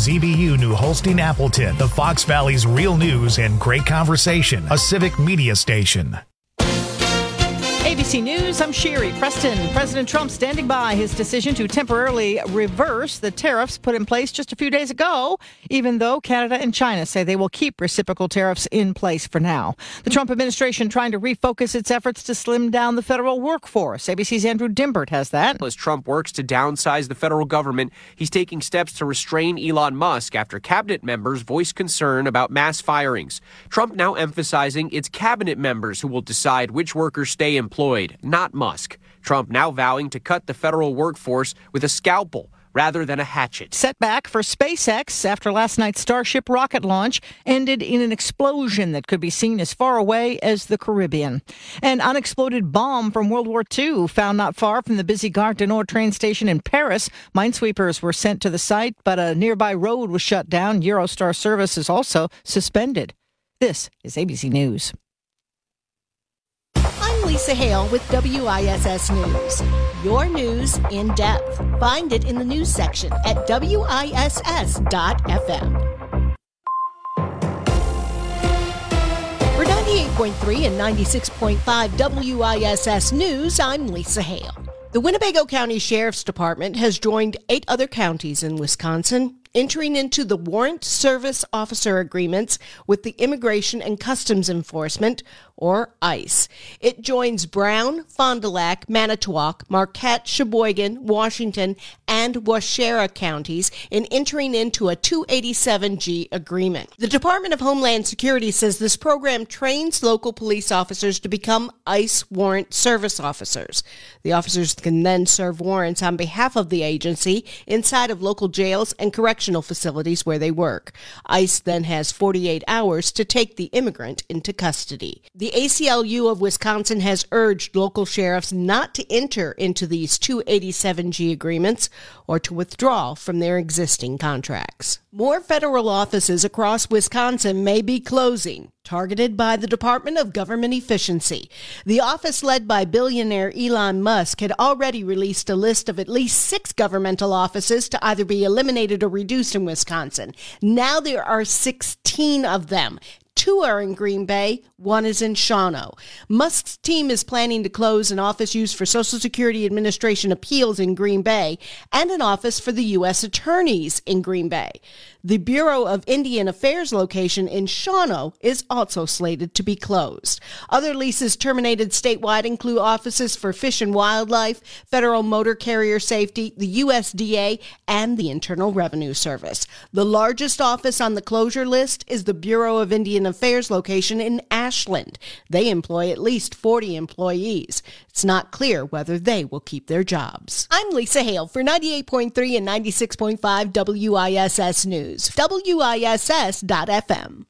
WZBU New Holstein Appleton, the Fox Valley's real news and great conversation, a civic media station. ABC News, I'm Sherry Preston. President Trump standing by his decision to temporarily reverse the tariffs put in place just a few days ago, even though Canada and China say they will keep reciprocal tariffs in place for now. The Trump administration trying to refocus its efforts to slim down the federal workforce. ABC's Andrew Dimbert has that. As Trump works to downsize the federal government, he's taking steps to restrain Elon Musk after cabinet members voiced concern about mass firings. Trump now emphasizing it's cabinet members who will decide which workers stay employed, not Musk. Trump now vowing to cut the federal workforce with a scalpel rather than a hatchet. Setback for SpaceX after last night's Starship rocket launch ended in an explosion that could be seen as far away as the Caribbean. An unexploded bomb from World War II found not far from the busy Gare du Nord train station in Paris. Minesweepers were sent to the site, but a nearby road was shut down. Eurostar service is also suspended. This is ABC News. I'm Lisa Hale with WISS News. Your news in depth. Find it in the news section at WISS.FM. For 98.3 and 96.5 WISS News, I'm Lisa Hale. The Winnebago County Sheriff's Department has joined 8 other counties in Wisconsin, entering into the Warrant Service Officer Agreements with the Immigration and Customs Enforcement, or ICE. It joins Brown, Fond du Lac, Manitowoc, Marquette, Sheboygan, Washington, and Waushara counties in entering into a 287G agreement. The Department of Homeland Security says this program trains local police officers to become ICE warrant service officers. The officers can then serve warrants on behalf of the agency inside of local jails and correctional facilities where they work. ICE then has 48 hours to take the immigrant into custody. The ACLU of Wisconsin has urged local sheriffs not to enter into these 287G agreements or to withdraw from their existing contracts. More federal offices across Wisconsin may be closing, targeted by the Department of Government Efficiency. The office led by billionaire Elon Musk had already released a list of at least 6 governmental offices to either be eliminated or reduced in Wisconsin. Now there are 16 of them. 2 are in Green Bay, 1 is in Shawano. Musk's team is planning to close an office used for Social Security Administration appeals in Green Bay and an office for the U.S. attorneys in Green Bay. The Bureau of Indian Affairs location in Shawano is also slated to be closed. Other leases terminated statewide include offices for Fish and Wildlife, Federal Motor Carrier Safety, the USDA, and the Internal Revenue Service. The largest office on the closure list is the Bureau of Indian Affairs location in Ashland. They employ at least 40 employees. It's not clear whether they will keep their jobs. I'm Lisa Hale for 98.3 and 96.5 WISS News. WISS.FM.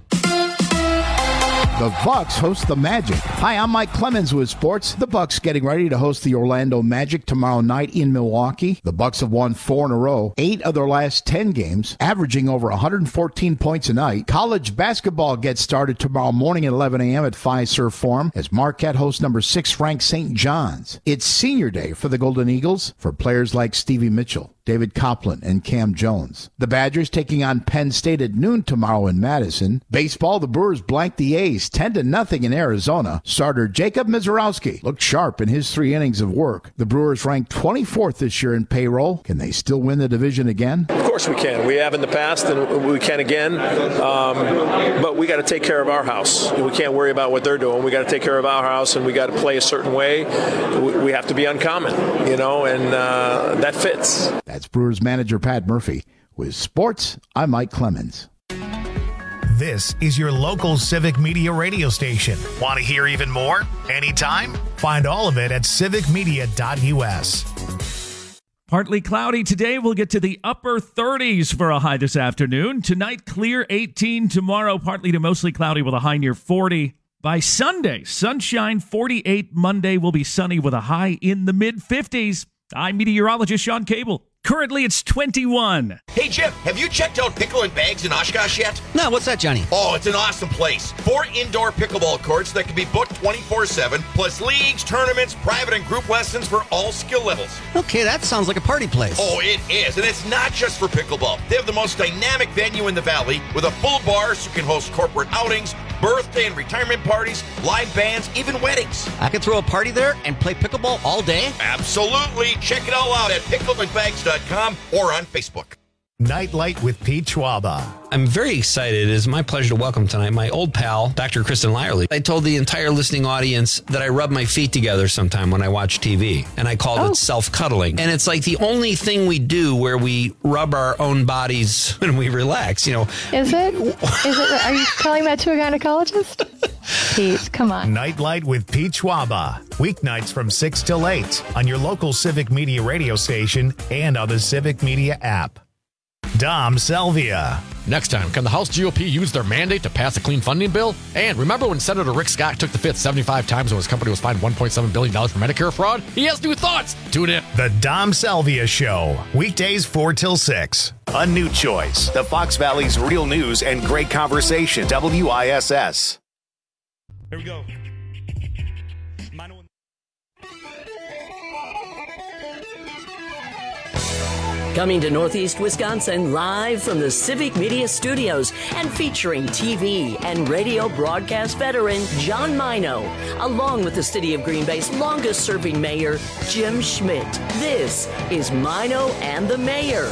The Bucks host the Magic. Hi, I'm Mike Clemens with sports. The Bucks getting ready to host the Orlando Magic tomorrow night in Milwaukee. The Bucks have won 4 in a row, 8 of their last 10 games, averaging over 114 points a night. College basketball gets started tomorrow morning at 11 a.m. at Fiserv Forum as Marquette hosts number 6 ranked St. John's. It's senior day for the Golden Eagles for players like Stevie Mitchell, David Copeland, and Cam Jones. The Badgers taking on Penn State at noon tomorrow in Madison. Baseball, the Brewers blanked the A's 10-0 in Arizona. Starter Jacob Mizorowski looked sharp in his 3 innings of work. The Brewers ranked 24th this year in payroll. Can they still win the division again? Of course we can. We have in the past, and we can again. But we got to take care of our house. We can't worry about what they're doing. We got to take care of our house, and we got to play a certain way. We have to be uncommon, and that fits. That's Brewers manager Pat Murphy. With sports, I'm Mike Clemens. This is your local civic media radio station. Want to hear even more? Anytime? Find all of it at civicmedia.us. Partly cloudy today. We'll get to the upper 30s for a high this afternoon. Tonight, clear 18. Tomorrow, partly to mostly cloudy with a high near 40. By Sunday, sunshine 48. Monday will be sunny with a high in the mid-50s. I'm meteorologist Sean Cable. Currently, it's 21. Hey, Jim, have you checked out Pickle and Bags in Oshkosh yet? No, what's that, Johnny? Oh, it's an awesome place. 4 indoor pickleball courts that can be booked 24/7, plus leagues, tournaments, private and group lessons for all skill levels. Okay, that sounds like a party place. Oh, it is, and it's not just for pickleball. They have the most dynamic venue in the valley with a full bar so you can host corporate outings, birthday and retirement parties, live bands, even weddings. I could throw a party there and play pickleball all day? Absolutely. Check it all out at pickleandbags.com or on Facebook. Nightlight with Pete Schwaba. I'm very excited. It is my pleasure to welcome tonight my old pal, Dr. Kristen Lyerly. I told the entire listening audience that I rub my feet together sometime when I watch TV, and I called it self-cuddling. And it's like the only thing we do where we rub our own bodies when we relax, you know. Is it? Are you telling that to a gynecologist? Pete, come on. Nightlight with Pete Schwaba. Weeknights from 6 till 8 on your local Civic Media radio station and on the Civic Media app. Dom Selvia. Next time, can the House GOP use their mandate to pass a clean funding bill? And remember when Senator Rick Scott took the fifth 75 times when his company was fined $1.7 billion for Medicare fraud? He has new thoughts. Tune in. The Dom Selvia Show. Weekdays 4 till 6. A new choice. The Fox Valley's real news and great conversation. WISS. Here we go. Coming to Northeast Wisconsin live from the Civic Media Studios and featuring TV and radio broadcast veteran John Mino, along with the City of Green Bay's longest-serving mayor, Jim Schmidt. This is Mino and the Mayor.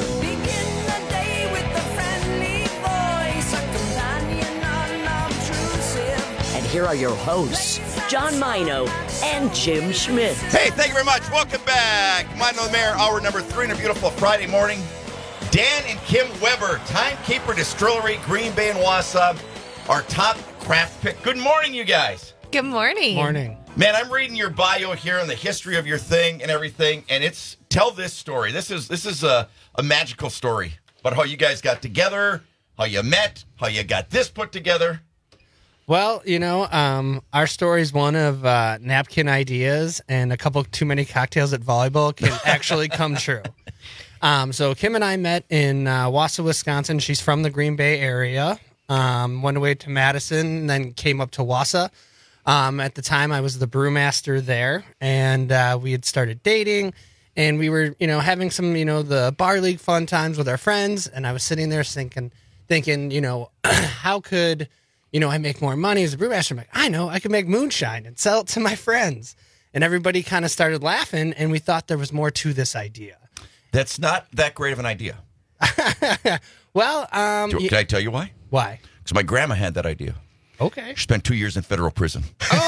And here are your hosts, John Mino and Jim Schmidt. Hey, thank you very much. Welcome back. Mine the Mayor, hour number 3 on a beautiful Friday morning. Dan and Kim Weber, Timekeeper Distillery, Green Bay and Wausau, our top craft pick. Good morning, you guys. Good morning. Morning. Man, I'm reading your bio here and the history of your thing and everything, and it's tell this story. This is a magical story about how you guys got together, how you met, how you got this put together. Well, you know, our story is one of napkin ideas and a couple too many cocktails at volleyball can actually come true. So Kim and I met in Wausau, Wisconsin. She's from the Green Bay area. Went away to Madison, then came up to Wausau. At the time, I was the brewmaster there, and we had started dating, and we were, you know, having some, you know, the bar league fun times with our friends. And I was sitting there thinking, you know, how could, you know, I make more money as a brewmaster? I'm like, I know, I could make moonshine and sell it to my friends. And everybody kind of started laughing, and we thought there was more to this idea. That's not that great of an idea. Well, can I tell you why? Why? Because my grandma had that idea. Okay. She spent 2 years in federal prison.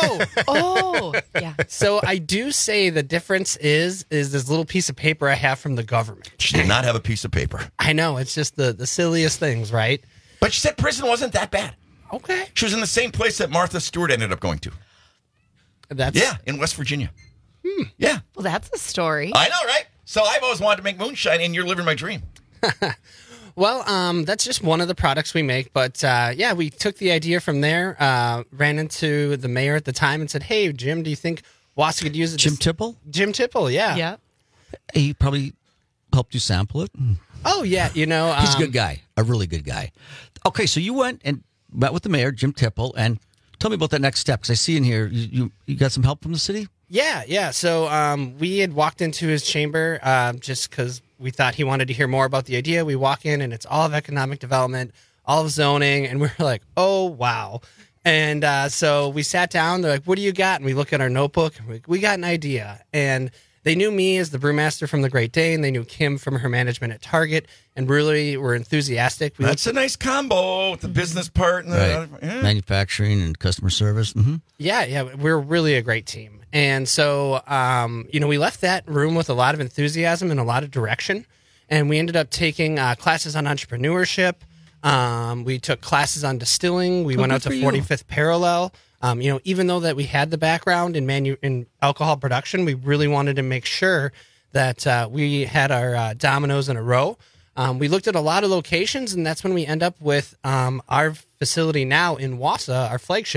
Oh, yeah. So I do say the difference is this little piece of paper I have from the government. She did not have a piece of paper. I know. It's just the silliest things, right? But she said prison wasn't that bad. Okay. She was in the same place that Martha Stewart ended up going to. Yeah, in West Virginia. Yeah. Well, that's a story. I know, right? So I've always wanted to make moonshine, and you're living my dream. Well, that's just one of the products we make. But, yeah, we took the idea from there, ran into the mayor at the time and said, hey, Jim, do you think Wausau could use it? Jim Tipple? Jim Tipple, yeah. Yeah. He probably helped you sample it. Oh, yeah, you know. He's a good guy, a really good guy. Okay, so you went and met with the mayor, Jim Tipple, and tell me about that next step, because I see in here you got some help from the city? Yeah. So we had walked into his chamber just because we thought he wanted to hear more about the idea. We walk in, and it's all of economic development, all of zoning, and we're like, oh, wow. And so we sat down. They're like, what do you got? And we look at our notebook, and we're like, we got an idea. And they knew me as the brewmaster from the Great Dane. They knew Kim from her management at Target, and really were enthusiastic. That's a nice combo with the business part. And the manufacturing and customer service. Mm-hmm. Yeah, we're really a great team. And so, you know, we left that room with a lot of enthusiasm and a lot of direction. And we ended up taking classes on entrepreneurship. We took classes on distilling. We went out to 45th Parallel. You know, even though that we had the background in alcohol production, we really wanted to make sure that we had our dominoes in a row. We looked at a lot of locations, and that's when we end up with our facility now in Wausau, our flagship.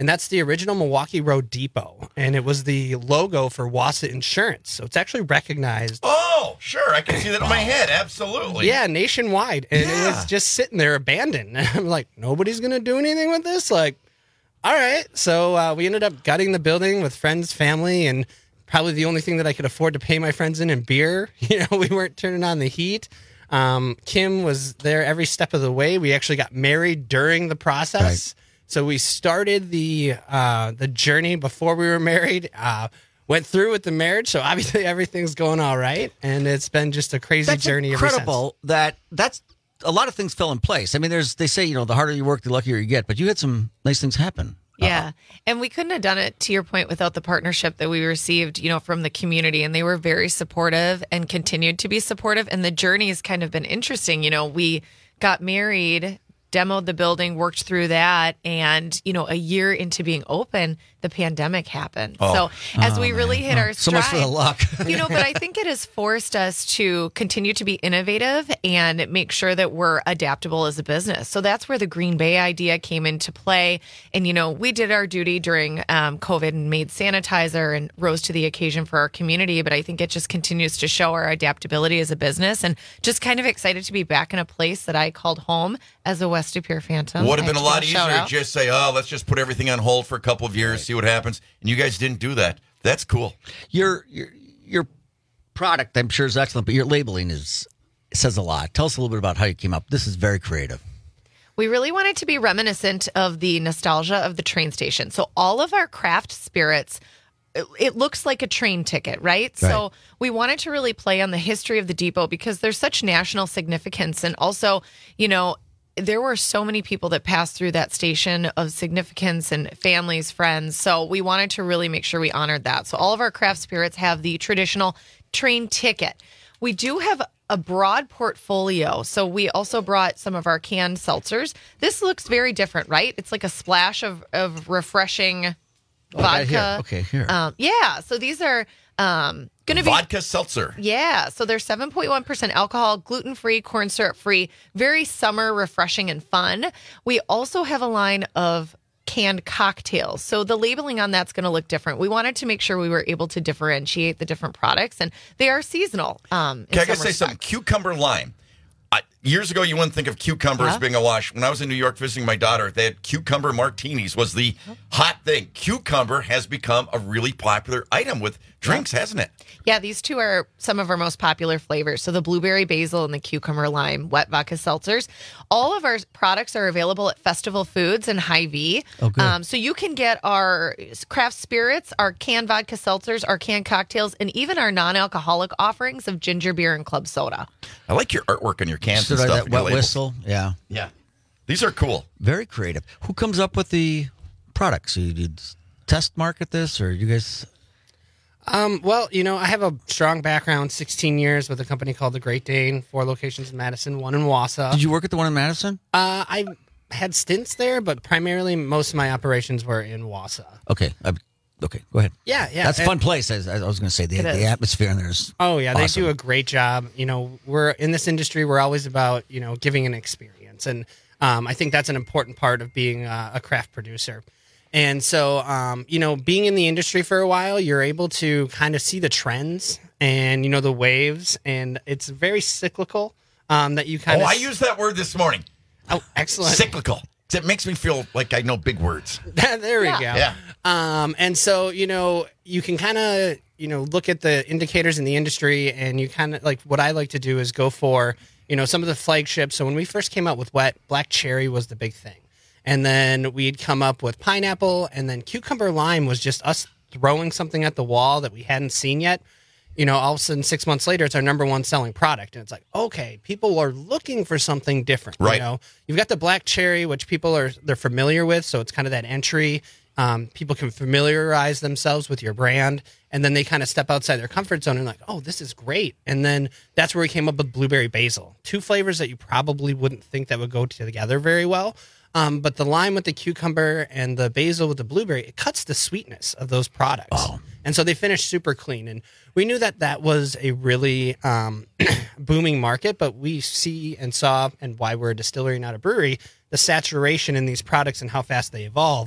and that's the original Milwaukee Road Depot, and it was the logo for Wassa Insurance. So it's actually recognized. Oh, sure. I can see that in my head. Absolutely. Yeah, nationwide. And it was just sitting there abandoned. And I'm like, nobody's going to do anything with this? Like, all right. So we ended up gutting the building with friends, family, and probably the only thing that I could afford to pay my friends in beer. We weren't turning on the heat. Kim was there every step of the way. We actually got married during the process. Right. So we started the journey before we were married, went through with the marriage. So obviously everything's going all right. And it's been just a crazy journey ever since. Incredible that's a lot of things fell in place. I mean, they say, the harder you work, the luckier you get, but you had some nice things happen. Yeah. And we couldn't have done it, to your point, without the partnership that we received, from the community. And they were very supportive and continued to be supportive. And the journey has kind of been interesting. We got married, demoed the building, worked through that. And, a year into being open, the pandemic happened. So as we really hit our stride. So much for the luck. But I think it has forced us to continue to be innovative and make sure that we're adaptable as a business. So that's where the Green Bay idea came into play. And, we did our duty during COVID and made sanitizer and rose to the occasion for our community. But I think it just continues to show our adaptability as a business, and just kind of excited to be back in a place that I called home as a West De Pere Phantom. Would have been a lot easier to just say, let's just put everything on hold for a couple of years, see what happens. And you guys didn't do that. That's cool. Your product, I'm sure, is excellent, but your labeling says a lot. Tell us a little bit about how you came up. This is very creative. We really wanted to be reminiscent of the nostalgia of the train station. So all of our craft spirits, it looks like a train ticket, right? So we wanted to really play on the history of the depot because there's such national significance. And also, there were so many people that passed through that station of significance, and families, friends. So we wanted to really make sure we honored that. So all of our craft spirits have the traditional train ticket. We do have a broad portfolio. So we also brought some of our canned seltzers. This looks very different, right? It's like a splash of refreshing vodka. Okay, here. Yeah. So these are going to be vodka seltzer. Yeah. So they're 7.1% alcohol, gluten-free, corn syrup-free, very summer, refreshing, and fun. We also have a line of canned cocktails. So the labeling on that's going to look different. We wanted to make sure we were able to differentiate the different products, and they are seasonal. Can I just say something? Cucumber lime. Years ago, you wouldn't think of cucumber as being a wash. When I was in New York visiting my daughter, they had cucumber martinis was the hot thing. Cucumber has become a really popular item with drinks, hasn't it? Yeah, these two are some of our most popular flavors. So the blueberry basil and the cucumber lime wet vodka seltzers. All of our products are available at Festival Foods and Hy-Vee. Oh, good. So you can get our craft spirits, our canned vodka seltzers, our canned cocktails, and even our non-alcoholic offerings of ginger beer and club soda. I like your artwork on your cans and That stuff. wet whistle. Yeah. Yeah. These are cool. Very creative. Who comes up with the products? You test market this, or you guys? Well, I have a strong background, 16 years with a company called The Great Dane, 4 locations in Madison, 1 in Wausau. Did you work at the one in Madison? I had stints there, but primarily most of my operations were in Wausau. Okay. Okay, go ahead. Yeah. That's a fun place. I was going to say the atmosphere in there is. Oh yeah, awesome. They do a great job. We're in this industry. We're always about giving an experience, and I think that's an important part of being a craft producer. And so, being in the industry for a while, you're able to kind of see the trends and the waves, and it's very cyclical. That you kind of. I used that word this morning. Oh, excellent. Cyclical. It makes me feel like I know big words. There we go. Yeah. And so, you can kind of, look at the indicators in the industry, and you kind of like what I like to do is go for, some of the flagships. So when we first came out with wet, black cherry was the big thing. And then we'd come up with pineapple, and then cucumber lime was just us throwing something at the wall that we hadn't seen yet. All of a sudden, 6 months later, it's our number one selling product. And it's like, okay, people are looking for something different. Right. You've got the black cherry, which they're familiar with. So it's kind of that entry. People can familiarize themselves with your brand. And then they kind of step outside their comfort zone and like, oh, this is great. And then that's where we came up with blueberry basil. 2 flavors that you probably wouldn't think that would go together very well. But the lime with the cucumber and the basil with the blueberry, it cuts the sweetness of those products. Oh. And so they finish super clean. And we knew that was a really booming market, but we see and saw, and why we're a distillery, not a brewery, the saturation in these products and how fast they evolve.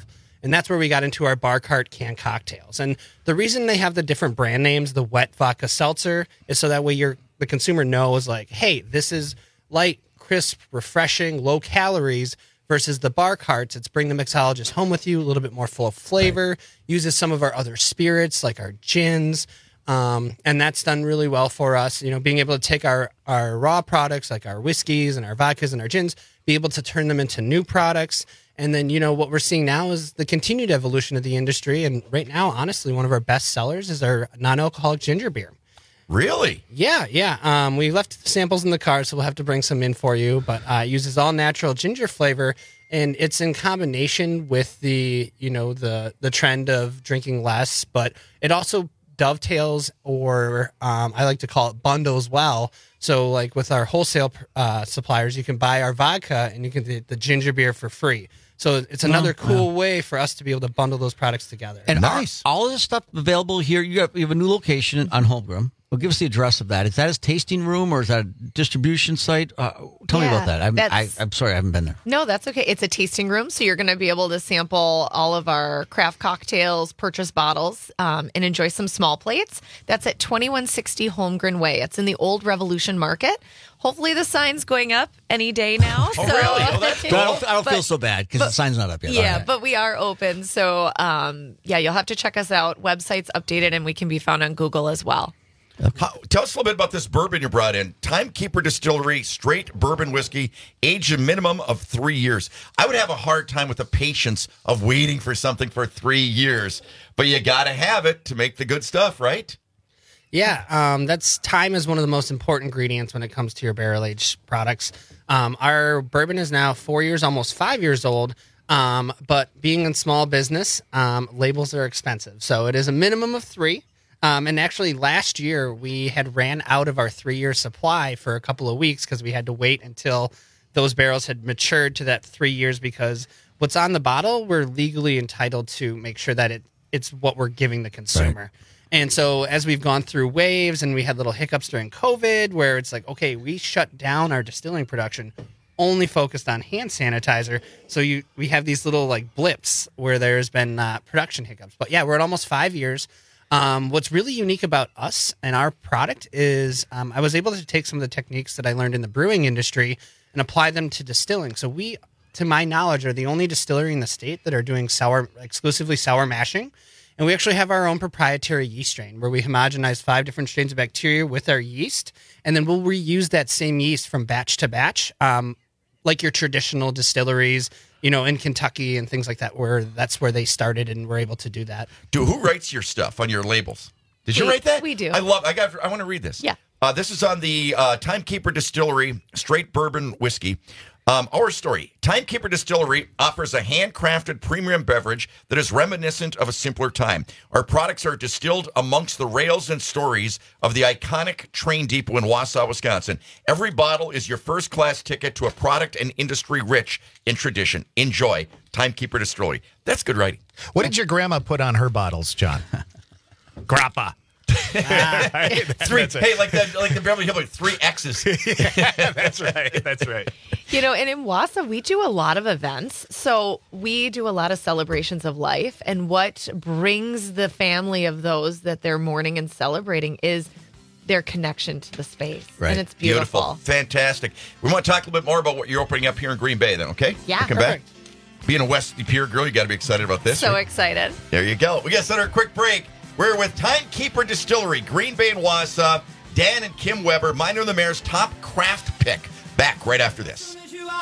And that's where we got into our bar cart canned cocktails. And the reason they have the different brand names, the wet vodka seltzer, is so that way the consumer knows, like, hey, this is light, crisp, refreshing, low calories, versus the bar carts. It's bring the mixologist home with you, a little bit more full of flavor, uses some of our other spirits like our gins. And that's done really well for us. Being able to take our raw products like our whiskeys and our vodkas and our gins, be able to turn them into new products. And then, what we're seeing now is the continued evolution of the industry. And right now, honestly, one of our best sellers is our non-alcoholic ginger beer. Really? Yeah. We left the samples in the car, so we'll have to bring some in for you. But it uses all natural ginger flavor, and it's in combination with the trend of drinking less. But it also dovetails, or I like to call it bundles well. So, like with our wholesale suppliers, you can buy our vodka and you can get the ginger beer for free. So it's another cool way for us to be able to bundle those products together. And nice. All of this stuff available here. You have a new location on Holmgren. Well, give us the address of that. Is that a tasting room or is that a distribution site? Tell me about that. I'm sorry, I haven't been there. No, that's okay. It's a tasting room, so you're going to be able to sample all of our craft cocktails, purchase bottles, and enjoy some small plates. That's at 2160 Holmgren Way. It's in the Old Revolution Market. Hopefully the sign's going up any day now. Oh, really? Oh, that's cool. I don't feel so bad because the sign's not up yet. Yeah, but we are open. So, you'll have to check us out. Website's updated, and we can be found on Google as well. Okay. Tell us a little bit about this bourbon you brought in. Timekeeper Distillery, straight bourbon whiskey, aged a minimum of 3 years. I would have a hard time with the patience of waiting for something for 3 years, but you got to have it to make the good stuff, right? Yeah, time is one of the most important ingredients when it comes to your barrel-aged products. Our bourbon is now 4 years, almost 5 years old, but being in small business, labels are expensive. So it is a minimum of 3. And actually, last year, we had ran out of our 3-year supply for a couple of weeks because we had to wait until those barrels had matured to that 3 years, because what's on the bottle, we're legally entitled to make sure that it's what we're giving the consumer. Right. And so as we've gone through waves and we had little hiccups during COVID where it's like, okay, we shut down our distilling production, only focused on hand sanitizer. So we have these little like blips where there's been production hiccups. But yeah, we're at almost 5 years. What's really unique about us and our product is I was able to take some of the techniques that I learned in the brewing industry and apply them to distilling. So we, to my knowledge, are the only distillery in the state that are doing exclusively sour mashing. And we actually have our own proprietary yeast strain where we homogenize 5 different strains of bacteria with our yeast. And then we'll reuse that same yeast from batch to batch, like your traditional distilleries, in Kentucky and things like that, that's where they started and were able to do that. Who writes your stuff on your labels? Did you write that? We do. I want to read this. Yeah. This is on the Timekeeper Distillery straight bourbon whiskey. Our story. Timekeeper Distillery offers a handcrafted premium beverage that is reminiscent of a simpler time. Our products are distilled amongst the rails and stories of the iconic train depot in Wausau, Wisconsin. Every bottle is your first-class ticket to a product and industry rich in tradition. Enjoy. Timekeeper Distillery. That's good writing. What did your grandma put on her bottles, John? Grappa. Three. Hey, like the Beverly Hillbillies, 3 X's. Yeah, that's right. And in Wausau, we do a lot of events. So we do a lot of celebrations of life. And what brings the family of those that they're mourning and celebrating is their connection to the space. Right. And it's beautiful. Fantastic. We want to talk a little bit more about what you're opening up here in Green Bay then, okay? Yeah, come back. Being a West Pier girl, you got to be excited about this. So right? Excited. There you go. We got to set our quick break. We're with Timekeeper Distillery, Green Bay and Wausau. Dan and Kim Weber, Minor the Mayor's top craft pick. Back right after this.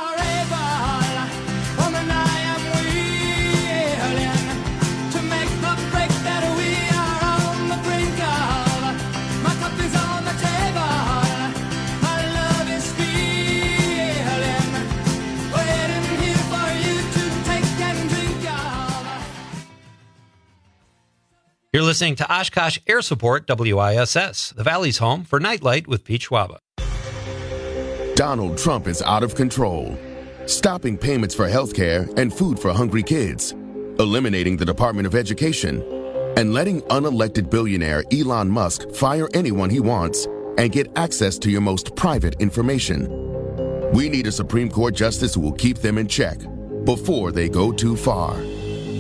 You're listening to Oshkosh Air Support WISS, the Valley's home for Nightlight with Pete Schwaba. Donald Trump is out of control, stopping payments for health care and food for hungry kids, eliminating the Department of Education, and letting unelected billionaire Elon Musk fire anyone he wants and get access to your most private information. We need a Supreme Court justice who will keep them in check before they go too far.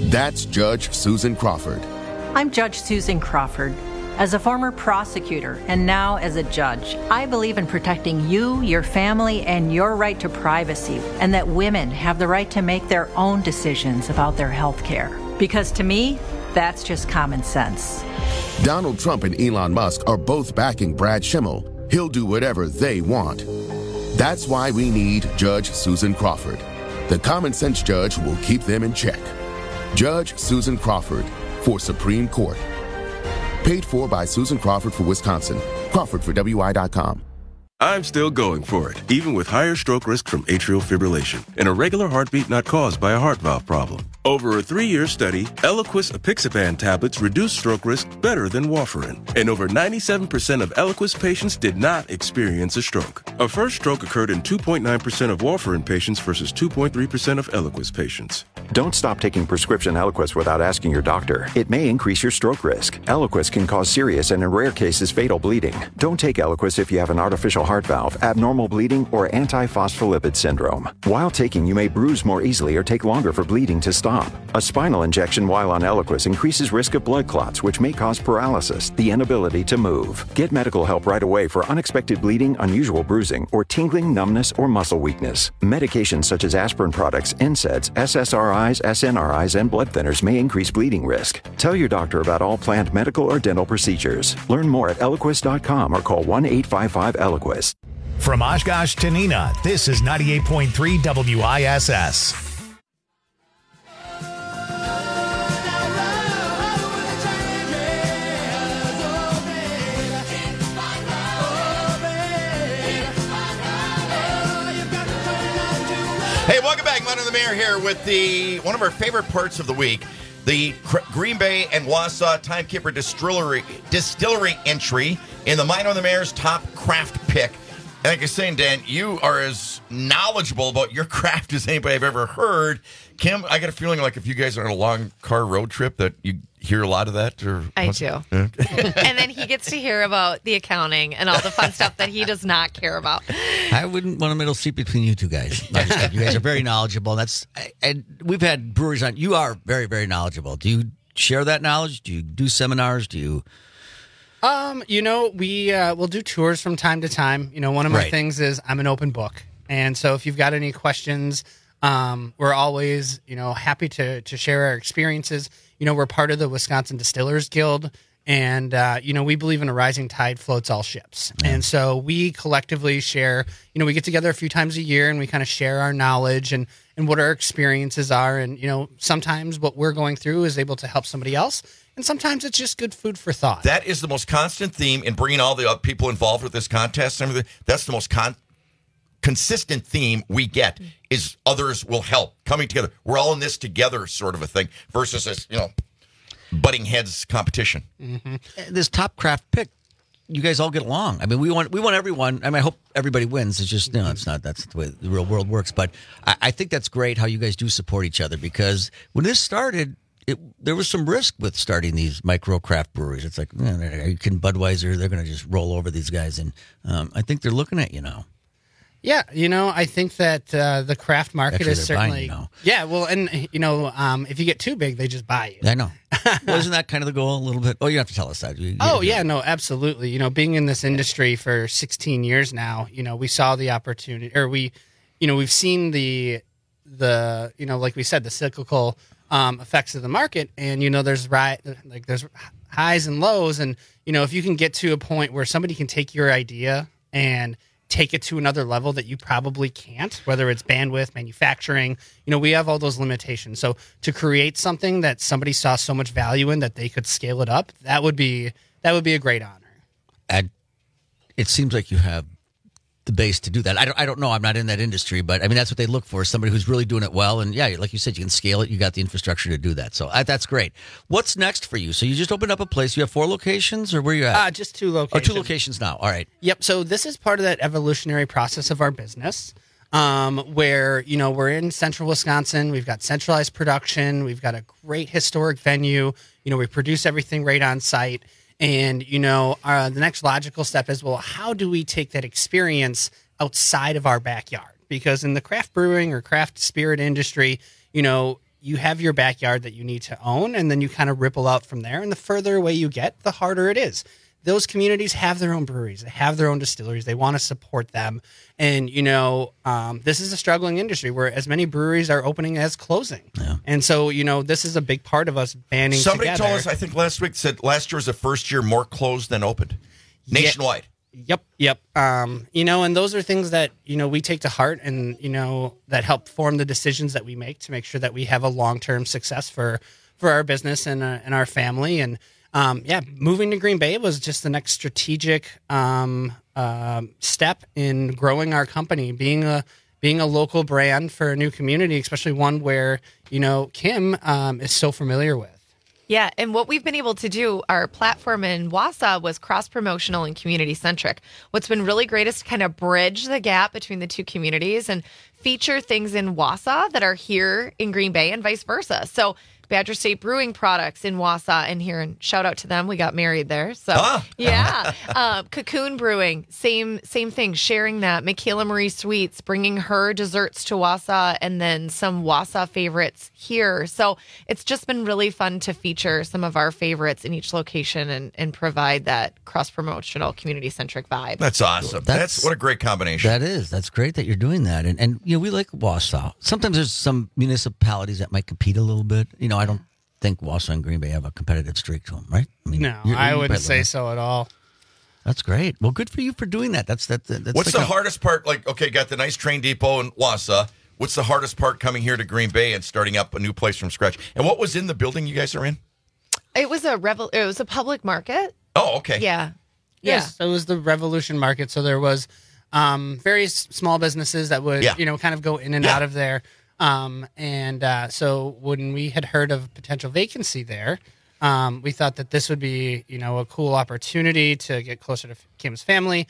That's Judge Susan Crawford. I'm Judge Susan Crawford. As a former prosecutor and now as a judge, I believe in protecting you, your family, and your right to privacy, and that women have the right to make their own decisions about their health care. Because to me, that's just common sense. Donald Trump and Elon Musk are both backing Brad Schimmel. He'll do whatever they want. That's why we need Judge Susan Crawford. The common sense judge will keep them in check. Judge Susan Crawford for Supreme Court. Paid for by Susan Crawford for Wisconsin. Crawford for WI.com. I'm still going for it, even with higher stroke risk from atrial fibrillation and a regular heartbeat not caused by a heart valve problem. Over a 3-year study, Eliquis apixaban tablets reduced stroke risk better than warfarin, and over 97% of Eliquis patients did not experience a stroke. A first stroke occurred in 2.9% of warfarin patients versus 2.3% of Eliquis patients. Don't stop taking prescription Eliquis without asking your doctor. It may increase your stroke risk. Eliquis can cause serious and in rare cases fatal bleeding. Don't take Eliquis if you have an artificial heart valve, abnormal bleeding, or anti-phospholipid syndrome. While taking, you may bruise more easily or take longer for bleeding to stop. A spinal injection while on Eliquis increases risk of blood clots, which may cause paralysis, the inability to move. Get medical help right away for unexpected bleeding, unusual bruising, or tingling, numbness, or muscle weakness. Medications such as aspirin products, NSAIDs, SSRIs, SNRIs, and blood thinners may increase bleeding risk. Tell your doctor about all planned medical or dental procedures. Learn more at Eliquis.com or call 1-855-ELIQUIS. From Oshkosh to Neenah, this is 98.3 WISS. Hey, welcome back. Mine of the Mayor here with one of our favorite parts of the week, the Green Bay and Wausau Timekeeper Distillery entry in the Mine of the Mayor's top craft pick. And like I was saying, Dan, you are as knowledgeable about your craft as anybody I've ever heard. Kim, I got a feeling like if you guys are on a long car road trip that you hear a lot of that. I do. And then he gets to hear about the accounting and all the fun stuff that he does not care about. I wouldn't want a middle seat between you two guys. You guys are very knowledgeable. And we've had breweries on. You are very, very knowledgeable. Do you share that knowledge? Do you do seminars? Do you... We'll do tours from time to time. One of my things is I'm an open book. And so if you've got any questions, we're always, happy to share our experiences. We're part of the Wisconsin Distillers Guild. And, we believe in a rising tide floats all ships. Yeah. And so we collectively share, we get together a few times a year and we kind of share our knowledge and what our experiences are. And, sometimes what we're going through is able to help somebody else. And sometimes it's just good food for thought. That is the most constant theme in bringing all the people involved with this contest. And everything. That's the most consistent theme we get is others will help, coming together. We're all in this together sort of a thing versus this, butting heads competition. Mm-hmm. This top craft pick, you guys all get along. I mean, we want everyone. I mean, I hope everybody wins. It's just, it's not. That's the way the real world works. But I think that's great how you guys do support each other because when this started, there was some risk with starting these micro craft breweries. It's like, can Budweiser, they're going to just roll over these guys. And I think they're looking at you now. Yeah, I think that the craft market is certainly... Yeah, well, and, if you get too big, they just buy you. I know. Well, isn't that kind of the goal a little bit? Oh, you have to tell us that. Absolutely. Being in this industry for 16 years now, we saw the opportunity, or we've seen the like we said, the cyclical effects of the market, and, there's highs and lows, and, if you can get to a point where somebody can take your idea and take it to another level that you probably can't, whether it's bandwidth, manufacturing, we have all those limitations. So to create something that somebody saw so much value in that they could scale it up, that would be a great honor. And it seems like you have the base to do that. I don't know. I'm not in that industry, but I mean, that's what they look for, somebody who's really doing it well. And yeah, like you said, you can scale it. You got the infrastructure to do that. So that's great. What's next for you? So you just opened up a place. You have 4 locations or where are you at? Just 2 locations. 2 locations now. All right. Yep. So this is part of that evolutionary process of our business. Where, we're in central Wisconsin. We've got centralized production. We've got a great historic venue. We produce everything right on site. And, the next logical step is, well, how do we take that experience outside of our backyard? Because in the craft brewing or craft spirit industry, you have your backyard that you need to own, and then you kind of ripple out from there. And the further away you get, the harder it is. Those communities have their own breweries. They have their own distilleries. They want to support them. And, this is a struggling industry where as many breweries are opening as closing. Yeah. And so, this is a big part of us banding Somebody together. told us, I think last week, said last year was the first year more closed than opened nationwide. Yep. And those are things that, we take to heart and, that help form the decisions that we make to make sure that we have a long-term success for our business and our family. And, moving to Green Bay was just the next strategic step in growing our company, being a local brand for a new community, especially one where, Kim is so familiar with. Yeah, and what we've been able to do, our platform in Wausau was cross-promotional and community-centric. What's been really great is to kind of bridge the gap between the two communities and feature things in Wausau that are here in Green Bay and vice versa. So Badger State Brewing products in Wausau and here, and shout out to them. We got married there. So, Cocoon Brewing, same thing, sharing that. Michaela Marie Sweets, bringing her desserts to Wausau and then some Wausau favorites here. So it's just been really fun to feature some of our favorites in each location and provide that cross-promotional, community-centric vibe. That's awesome. That's what a great combination. That is. That's great that you're doing that. And we like Wausau. Sometimes there's some municipalities that might compete a little bit. I don't think Wausau and Green Bay have a competitive streak to them, right? No, I wouldn't say so at all. That's great. Well, good for you for doing that. That's What's the hardest part? Got the nice train depot in Wausau. What's the hardest part coming here to Green Bay and starting up a new place from scratch? And what was in the building you guys are in? It was a public market. Oh, okay. Yeah. Yes, it was the Revolution Market. So there was various small businesses that would, kind of go in and out of there. So when we had heard of potential vacancy there, we thought that this would be, a cool opportunity to get closer to Kim's family,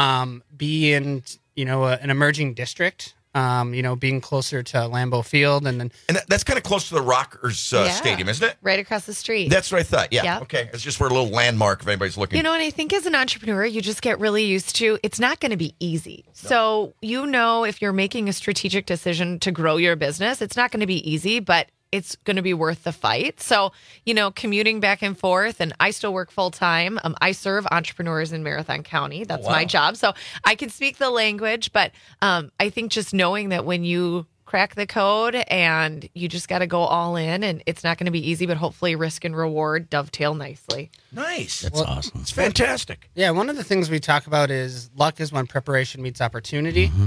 be in, an emerging district, being closer to Lambeau Field. And that's kind of close to the Rockers Stadium, isn't it? Right across the street. That's what I thought. Yeah. Yep. Okay. It's just for a little landmark if anybody's looking. And I think as an entrepreneur, you just get really used to it's not going to be easy. No. So, if you're making a strategic decision to grow your business, it's not going to be easy, but it's going to be worth the fight. So, commuting back and forth, and I still work full time. I serve entrepreneurs in Marathon County. That's my job. So I can speak the language, but I think just knowing that when you crack the code and you just got to go all in, and it's not going to be easy, but hopefully risk and reward dovetail nicely. Nice. That's awesome. It's fantastic. Yeah. One of the things we talk about is luck is when preparation meets opportunity. Mm-hmm.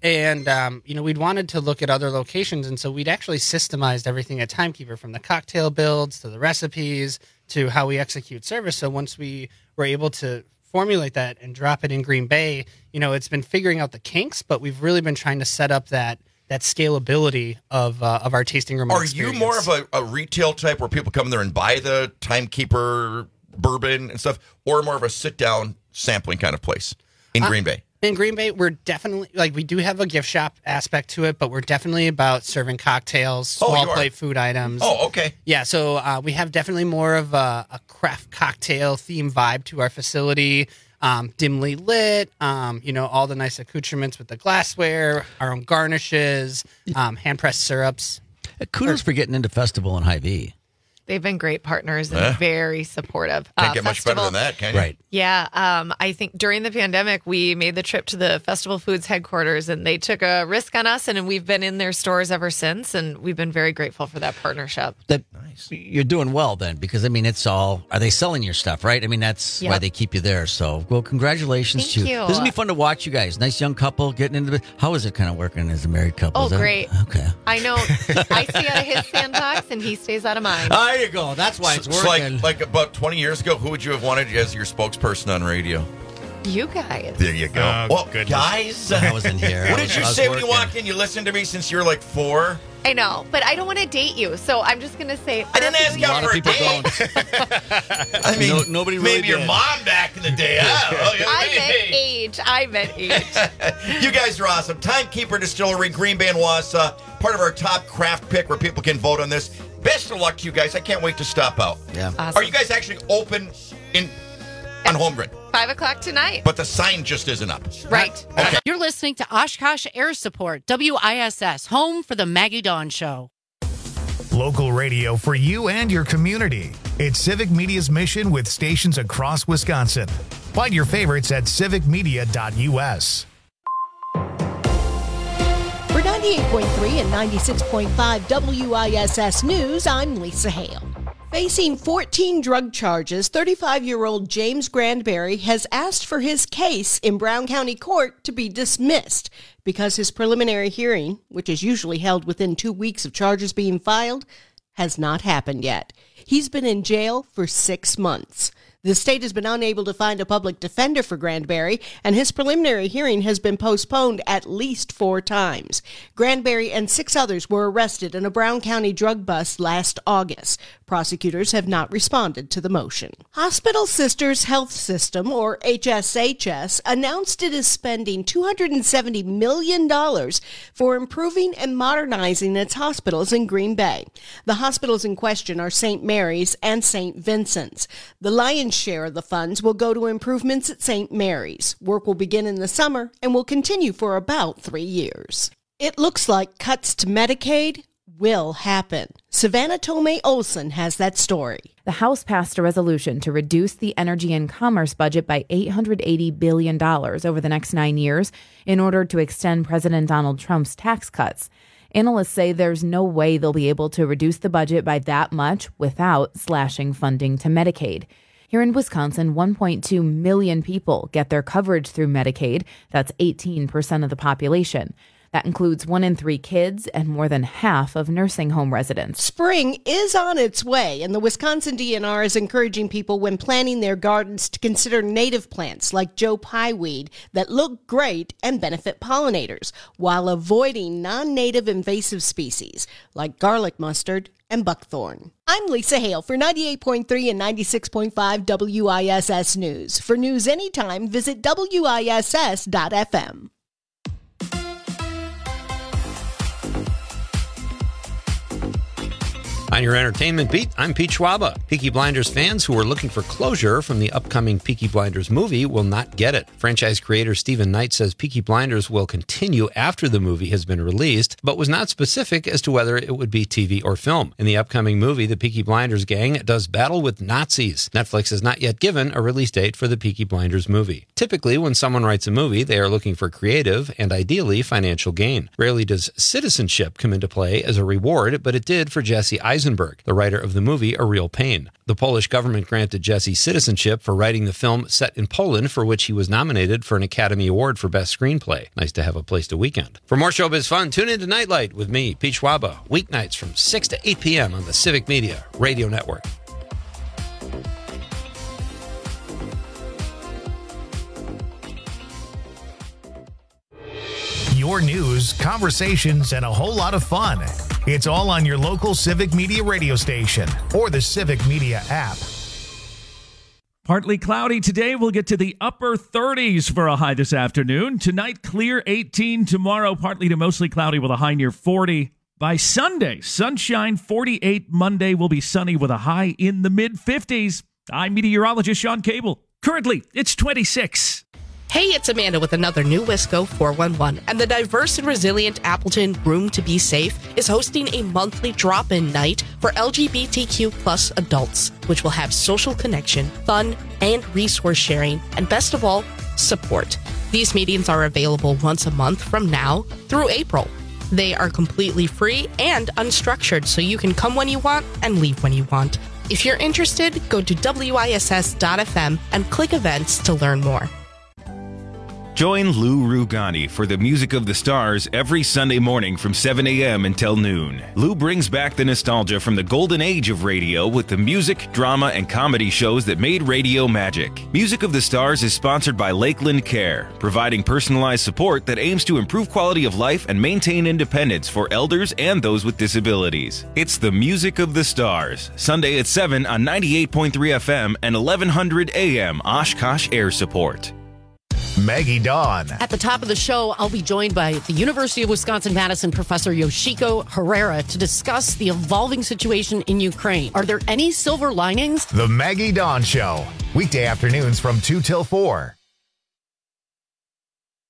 And, we'd wanted to look at other locations. And so we'd actually systemized everything at Timekeeper, from the cocktail builds to the recipes to how we execute service. So once we were able to formulate that and drop it in Green Bay, it's been figuring out the kinks, but we've really been trying to set up that scalability of our tasting room. Are you more of a retail type where people come there and buy the Timekeeper bourbon and stuff, or more of a sit-down sampling kind of place in Green Bay? In Green Bay, we're definitely, we do have a gift shop aspect to it, but we're definitely about serving cocktails, small plate food items. Oh, okay. Yeah, so we have definitely more of a craft cocktail theme vibe to our facility, dimly lit, all the nice accoutrements with the glassware, our own garnishes, hand-pressed syrups. Kudos for getting into Festival and Hy-Vee. They've been great partners and very supportive. Can't get much better than that, can you? Right. Yeah. I think during the pandemic, we made the trip to the Festival Foods headquarters, and they took a risk on us, and we've been in their stores ever since, and we've been very grateful for that partnership. Nice. You're doing well then, because, it's all, are they selling your stuff, right? That's why they keep you there. So, well, congratulations to you. This is going to be fun to watch you guys. Nice young couple getting into it. How is it kind of working as a married couple? Oh, great. Okay. I know. I stay out of his sandbox, and he stays out of mine. There you go. That's why it's working. Like about 20 years ago, who would you have wanted as your spokesperson on radio? You guys. There you go. Well, guys. I was in here. What did you say when you walked in? You listened to me since you were like 4? I know, but I don't want to date you, so I'm just going to say... I didn't ask you for a date. Nobody really maybe did. Your mom back in the day. I meant age. You guys are awesome. Timekeeper Distillery, Green Bay and Wausau, part of our top craft pick where people can vote on this. Best of luck to you guys. I can't wait to stop out. Yeah. Awesome. Are you guys actually open on Holmgren? 5 o'clock tonight. But the sign just isn't up. Right. Okay. You're listening to Oshkosh Air Support, WISS, home for the Maggie Dawn Show. Local radio for you and your community. It's Civic Media's mission with stations across Wisconsin. Find your favorites at civicmedia.us. For 98.3 and 96.5 WISS News, I'm Lisa Hale. Facing 14 drug charges, 35-year-old James Granberry has asked for his case in Brown County Court to be dismissed because his preliminary hearing, which is usually held within 2 weeks of charges being filed, has not happened yet. He's been in jail for 6 months. The state has been unable to find a public defender for Granberry, and his preliminary hearing has been postponed at least 4 times. Granberry and 6 others were arrested in a Brown County drug bust last August. Prosecutors have not responded to the motion. Hospital Sisters Health System, or HSHS, announced it is spending $270 million for improving and modernizing its hospitals in Green Bay. The hospitals in question are St. Mary's and St. Vincent's. The lion's share of the funds will go to improvements at St. Mary's. Work will begin in the summer and will continue for about 3 years. It looks like cuts to Medicaid will happen. Savannah Tomei Olson has that story. The House passed a resolution to reduce the energy and commerce budget by $880 billion over the next 9 years in order to extend President Donald Trump's tax cuts. Analysts say there's no way they'll be able to reduce the budget by that much without slashing funding to Medicaid. Here in Wisconsin, 1.2 million people get their coverage through Medicaid. That's 18% of the population. That includes 1 in 3 kids and more than half of nursing home residents. Spring is on its way, and the Wisconsin DNR is encouraging people when planting their gardens to consider native plants like Joe Pyeweed that look great and benefit pollinators, while avoiding non-native invasive species like garlic mustard and buckthorn. I'm Lisa Hale for 98.3 and 96.5 WISS News. For news anytime, visit WISS.FM. On your entertainment beat, I'm Pete Schwaba. Peaky Blinders fans who are looking for closure from the upcoming Peaky Blinders movie will not get it. Franchise creator Stephen Knight says Peaky Blinders will continue after the movie has been released, but was not specific as to whether it would be TV or film. In the upcoming movie, the Peaky Blinders gang does battle with Nazis. Netflix has not yet given a release date for the Peaky Blinders movie. Typically, when someone writes a movie, they are looking for creative and ideally financial gain. Rarely does citizenship come into play as a reward, but it did for Jesse Eisenberg, the writer of the movie A Real Pain. The Polish government granted Jesse citizenship for writing the film set in Poland, for which he was nominated for an Academy Award for Best Screenplay. Nice to have a place to weekend. For more showbiz fun, tune in to Nightlight with me, Pete Schwaba, weeknights from 6 to 8 p.m. on the Civic Media Radio Network. Your news, conversations, and a whole lot of fun. It's all on your local Civic Media radio station or the Civic Media app. Partly cloudy today. We'll get to the upper 30s for a high this afternoon. Tonight, clear 18. Tomorrow, partly to mostly cloudy with a high near 40. By Sunday, sunshine 48. Monday will be sunny with a high in the mid-50s. I'm meteorologist Sean Cable. Currently, it's 26. Hey, it's Amanda with another new Wisco 411, and the diverse and resilient Appleton Room to Be Safe is hosting a monthly drop-in night for LGBTQ plus adults, which will have social connection, fun, and resource sharing, and best of all, support. These meetings are available once a month from now through April. They are completely free and unstructured, so you can come when you want and leave when you want. If you're interested, go to WISS.FM and click events to learn more. Join Lou Rugani for the Music of the Stars every Sunday morning from 7 a.m. until noon. Lou brings back the nostalgia from the golden age of radio with the music, drama, and comedy shows that made radio magic. Music of the Stars is sponsored by Lakeland Care, providing personalized support that aims to improve quality of life and maintain independence for elders and those with disabilities. It's the Music of the Stars, Sunday at 7 on 98.3 FM and 1100 AM Oshkosh Air Support. Maggie Dawn. At the top of the show, I'll be joined by the University of Wisconsin-Madison professor Yoshiko Herrera to discuss the evolving situation in Ukraine. Are there any silver linings? The Maggie Dawn Show. Weekday afternoons from 2 till 4.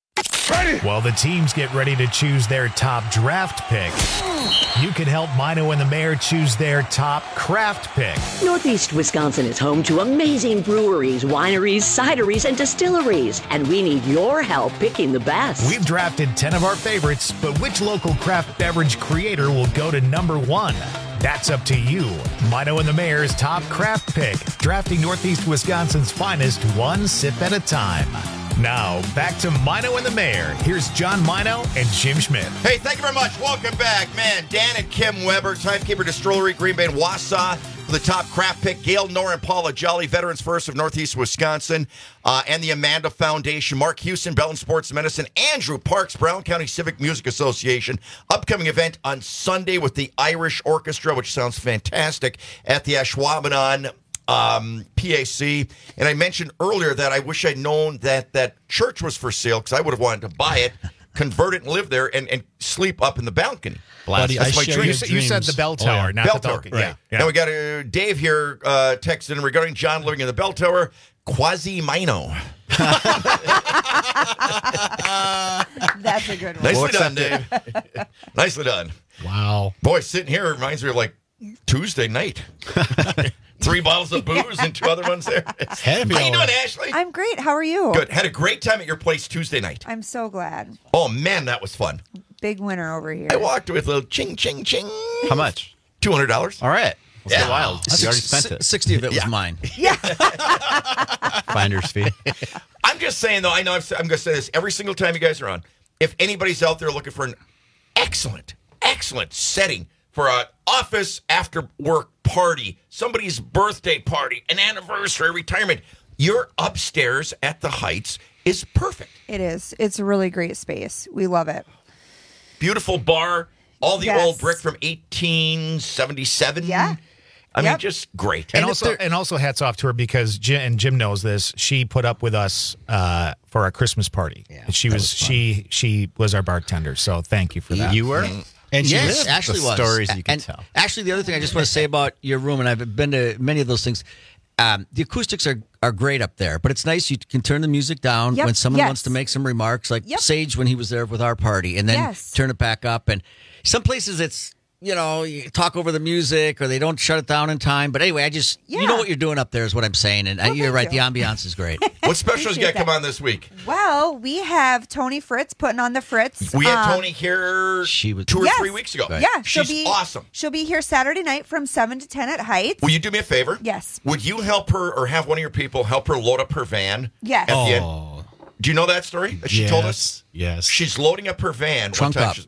Ready. While the teams get ready to choose their top draft pick, you can help Mino and the Mayor choose their top craft pick. Northeast Wisconsin is home to amazing breweries, wineries, cideries, and distilleries, and we need your help picking the best. We've drafted 10 of our favorites, but which local craft beverage creator will go to number 1? That's up to you. Mino and the Mayor's top craft pick, drafting Northeast Wisconsin's finest one sip at a time. Now, back to Mino and the Mayor. Here's John Mino and Jim Schmidt. Hey, thank you very much. Welcome back. Man, Dan and Kim Weber, Timekeeper Distillery, Green Bay and Wausau. For the top craft pick, Gail, Nora, and Paula Jolly, Veterans First of Northeast Wisconsin, and the Amanda Foundation, Mark Houston, Bellin Sports Medicine, Andrew Parks, Brown County Civic Music Association. Upcoming event on Sunday with the Irish Orchestra, which sounds fantastic, at the Ashwaubenon PAC. And I mentioned earlier that I wish I'd known that that church was for sale because I would have wanted to buy it, convert it, and live there and sleep up in the balcony. Buddy, That's my dream. You said the bell tower, not bell the tower. balcony. Right. Now we got Dave here texting regarding John living in the bell tower. Quasi-Mino. That's a good one. Nicely done, Dave. Nicely done. Wow. Boy, sitting here reminds me of like Tuesday night. 3 bottles of booze and 2 other ones there. How you doing, Ashley? I'm great. How are you? Good. Had a great time at your place Tuesday night. I'm so glad. Oh, man, that was fun. Big winner over here. I walked with a little ching, ching, ching. How much? $200. All right. Let's get wild. That's You already spent it. 60 of it was mine. Finder's fee. I'm just saying, though, I'm going to say this every single time you guys are on. If anybody's out there looking for an excellent setting for an office after work party, somebody's birthday party, an anniversary, retirement, your upstairs at the Heights is perfect. It is. It's a really great space. We love it. Beautiful bar, all the old brick from 1877. Yeah. I mean, just great. And also hats off to her because Jim knows this. She put up with us for our Christmas party. Yeah, she was our bartender. So thank you for that. You were? And yes, lived Ashley the was. Stories you can tell. Actually, the other thing I just want to say about your room, and I've been to many of those things, the acoustics are great up there, but it's nice. You can turn the music down when someone wants to make some remarks, like Sage when he was there with our party, and then turn it back up. And some places it's, you talk over the music or they don't shut it down in time. But anyway, you know what you're doing up there is what I'm saying. And you're right. The ambiance is great. What specials you got come on this week? Well, we have Tony Fritz putting on the Fritz. We had Tony here 2 or 3 weeks ago. Right. Yeah. She's awesome. She'll be here Saturday night from 7 to 10 at Heights. Will you do me a favor? Yes. Would you help her or have one of your people help her load up her van? Yes. At the end? Do you know that story that she told us? Yes. She's loading up her van. Trunk up.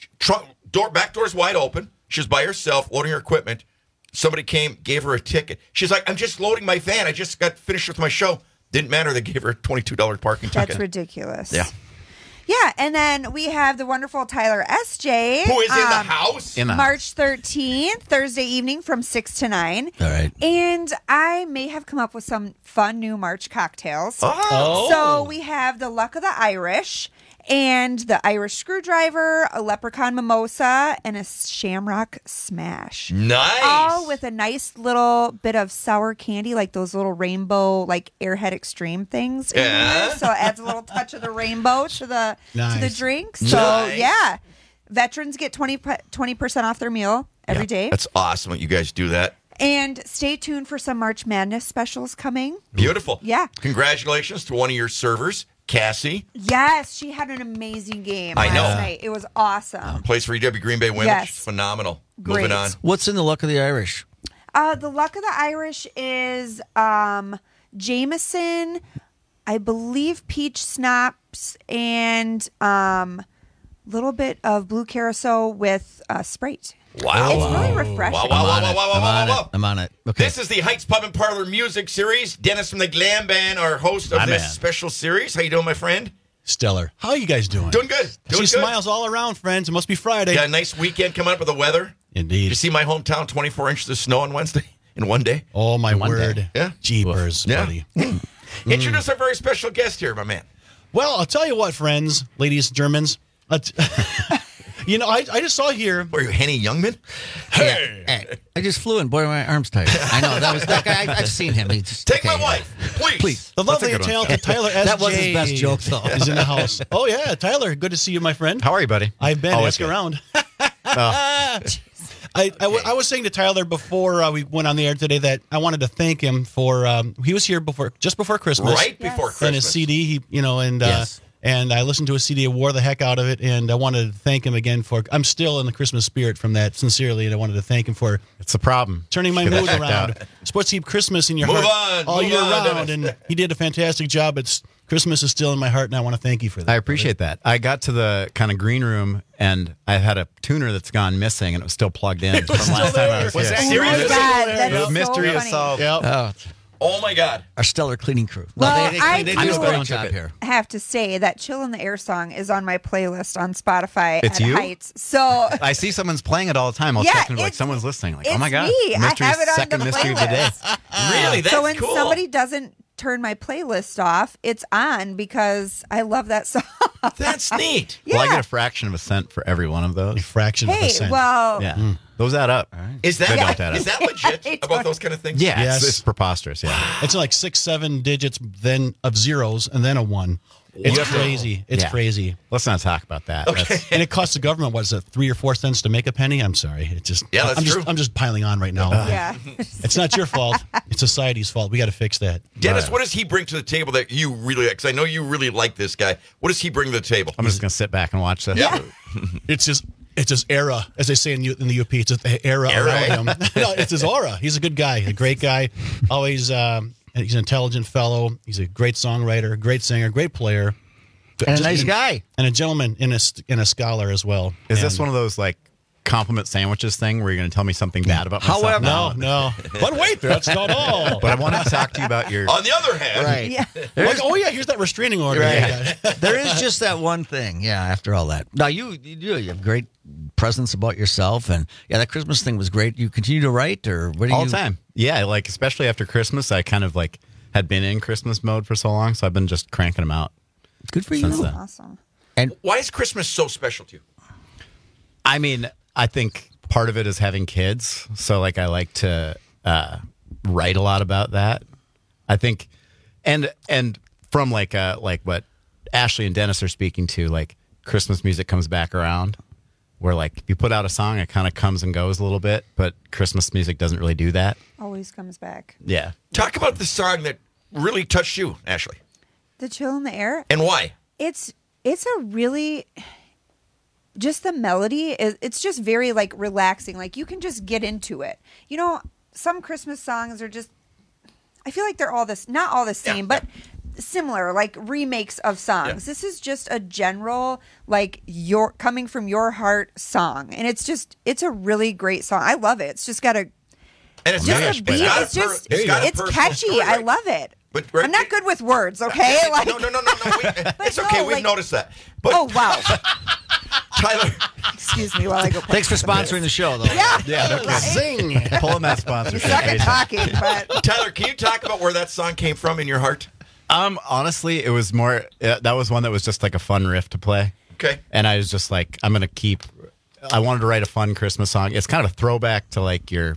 Back door's wide open. She's by herself loading her equipment. Somebody came, gave her a ticket. She's like, I'm just loading my van. I just got finished with my show. Didn't matter. They gave her a $22 parking ticket. That's ridiculous. Yeah. Yeah, and then we have the wonderful Tyler S.J. Who is in the house? March 13th, Thursday evening from 6 to 9. All right. And I may have come up with some fun new March cocktails. Oh. So we have the Luck of the Irish and the Irish Screwdriver, a Leprechaun Mimosa, and a Shamrock Smash. Nice. All with a nice little bit of sour candy, like those little rainbow, like Airhead Extreme things. In there. So it adds a little touch of the rainbow to the drink. So yeah, veterans get 20% off their meal every day. That's awesome that you guys do that. And stay tuned for some March Madness specials coming. Beautiful. Yeah. Congratulations to one of your servers, Cassie. Yes, she had an amazing game last night. It was awesome. Plays for EW Green Bay women. Yes. She's phenomenal. Great. Moving on. What's in the Luck of the Irish? The Luck of the Irish is Jameson, I believe peach schnapps, and little bit of blue curacao with Sprite. Wow. It's really refreshing. Wow. I'm on it. Okay. This is the Heights Pub and Parlor Music Series. Dennis from the Glam Band, our host of this special series. How you doing, my friend? Stellar. How are you guys doing? Doing good. She smiles all around, friends. It must be Friday. Got a nice weekend coming up with the weather. Indeed. You see my hometown, 24 inches of snow on Wednesday in one day. Oh, my word. Yeah. Jeepers, buddy. Introduce our very special guest here, my man. Well, I'll tell you what, friends, ladies, Germans. You know, I just saw here. Were you Henny Youngman? Hey, I just flew and boy, my arm's tired. I know that was that guy. I've seen him. Take my wife, please. The lovely and talented Tyler S. That was his best joke, though. Is in the house. Oh yeah, Tyler, good to see you, my friend. How are you, buddy? I've been. Always Ask good. around. I was saying to Tyler before we went on the air today that I wanted to thank him for he was here just before Christmas, right before Christmas, and his CD. Yes. And I listened to his CD, wore the heck out of it, and I wanted to thank him again for. I'm still in the Christmas spirit from that, sincerely, and I wanted to thank him for. It's a problem. Turning my mood around. It's supposed to keep Christmas in your heart all year round, and he did a fantastic job. Christmas is still in my heart, and I want to thank you for that. I appreciate that. I got to the kind of green room, and I had a tuner that's gone missing, and it was still plugged in from last time I was here. Was that serious? Oh my God, that is The mystery so is funny. solved. Yep. Oh my God! Our stellar cleaning crew. Well, they I do do a great job here. have to say that Chill in the Air song is on my playlist on Spotify It's at you? Heights. So I see someone's playing it all the time. I'll Yeah, check and like it's- someone's listening. Like, it's oh my God, me. I mystery, have it on second the mystery of the day. Really? That's so when cool. somebody doesn't turn my playlist off, it's on because I love that song. That's neat. Yeah. Well, I get a fraction of a cent for every one of those. A fraction of a Hey, cent. well, Yeah, those add up. Is that They don't add is up. that legit about those kind of things? Yeah, Yes. it's preposterous. Yeah, It's like 6-7 digits, then of zeros, and then a 1. It's crazy. It's Yeah. crazy. Let's not talk about that. Okay. And it costs the government, what is it, 3 or 4 cents to make a penny? I'm sorry. It just Yeah, that's I'm true. I'm just piling on right now. yeah. It's not your fault. It's society's fault. We got to fix that. Dennis, what does he bring to the table that you really like? Because I know you really like this guy. What does he bring to the table? I'm just gonna sit back and watch this. Yeah. It's just era, as they say in the UP. It's just the era around him. No, it's his aura. He's a good guy, a great guy. Always, he's an intelligent fellow. He's a great songwriter, great singer, great player, And a nice guy. and a gentleman and a scholar as well. Is this And- one of those like compliment sandwiches thing where you're going to tell me something bad about myself? However- No. But wait, that's not all. But I want to talk to you about your. On the other hand, Right. Yeah. Like, oh yeah, here's that restraining order. Right. There is just that one thing. Yeah, after all that. Now, you have great presence about yourself. And yeah, that Christmas thing was great. You continue to write or what do all you? the time. Yeah, like especially after Christmas, I kind of like had been in Christmas mode for so long, so I've been just cranking them out. It's good for Since you. then. Awesome. And why is Christmas so special to you? I mean, I think part of it is having kids, so like I like to write a lot about that. I think, and from like what Ashley and Dennis are speaking to, like Christmas music comes back around, where like if you put out a song, it kind of comes and goes a little bit, but Christmas music doesn't really do that. Always comes back. Yeah. Talk about the song that really touched you, Ashley, The Chill in the Air. and why. It's a really just the melody it's just very like relaxing. Like you can just get into it. You know, some Christmas songs are just I feel like they're all not all the same, but similar, like remakes of songs. Yeah. This is just a general like your coming from your heart song. And it's a really great song. I love it. It's just got a And it's just a beat. It's catchy. Story, right? I love it. But right, I'm not good with words, okay? Like no. It's okay. We've noticed that. But oh wow. Tyler, Excuse me while I go. Thanks for sponsoring the show, though. Yeah. Right. Zing. Pulling that sponsorship. Suck at talking, but Tyler, can you talk about where that song came from in your heart? Honestly, it was more. That was one that was just like a fun riff to play. Okay. And I was just like, I wanted to write a fun Christmas song. It's kind of a throwback to like your,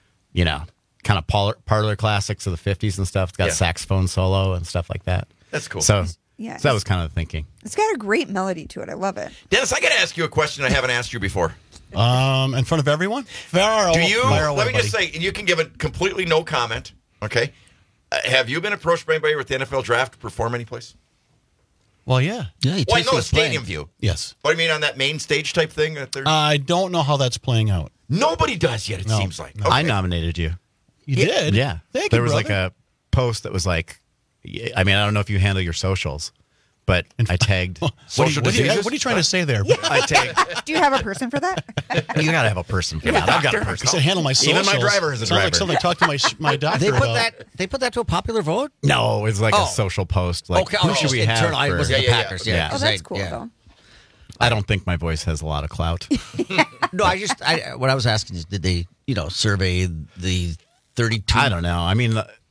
kind of parlor classics of the 50s and stuff. It's got saxophone solo and stuff like that. That's cool. So, yeah, so that was kind of the thinking. it's got a great melody to it. I love it. Dennis, I got to ask you a question I haven't asked you before. In front of everyone? Do you, let me just say, and you can give it completely no comment, okay? Have you been approached by anybody with the NFL draft to perform any place? Well, yeah. Yeah, Well, I know the stadium view. Yes. What I mean on that main stage type thing? That they're... I don't know how that's playing out. Nobody does yet, it No. seems like. No. I nominated you. You did? Yeah. Thank there you, was brother. like a post that was like, I mean, I don't know if you handle your socials, but I tagged. What are you trying to say there? I tagged. Do you have a person for that? You got to have a person for that. I've got a person. I said handle my socials. Even my driver is a Sounds driver. like something talk to my doctor about. They put that to a popular vote? No, it's like Oh. a social post. Like, Okay, who should we have? internal- I for- was the Packers, yeah. Oh, that's cool though. I don't think my voice has a lot of clout. No, what I was asking is, did they, survey the 32? I don't know. I mean,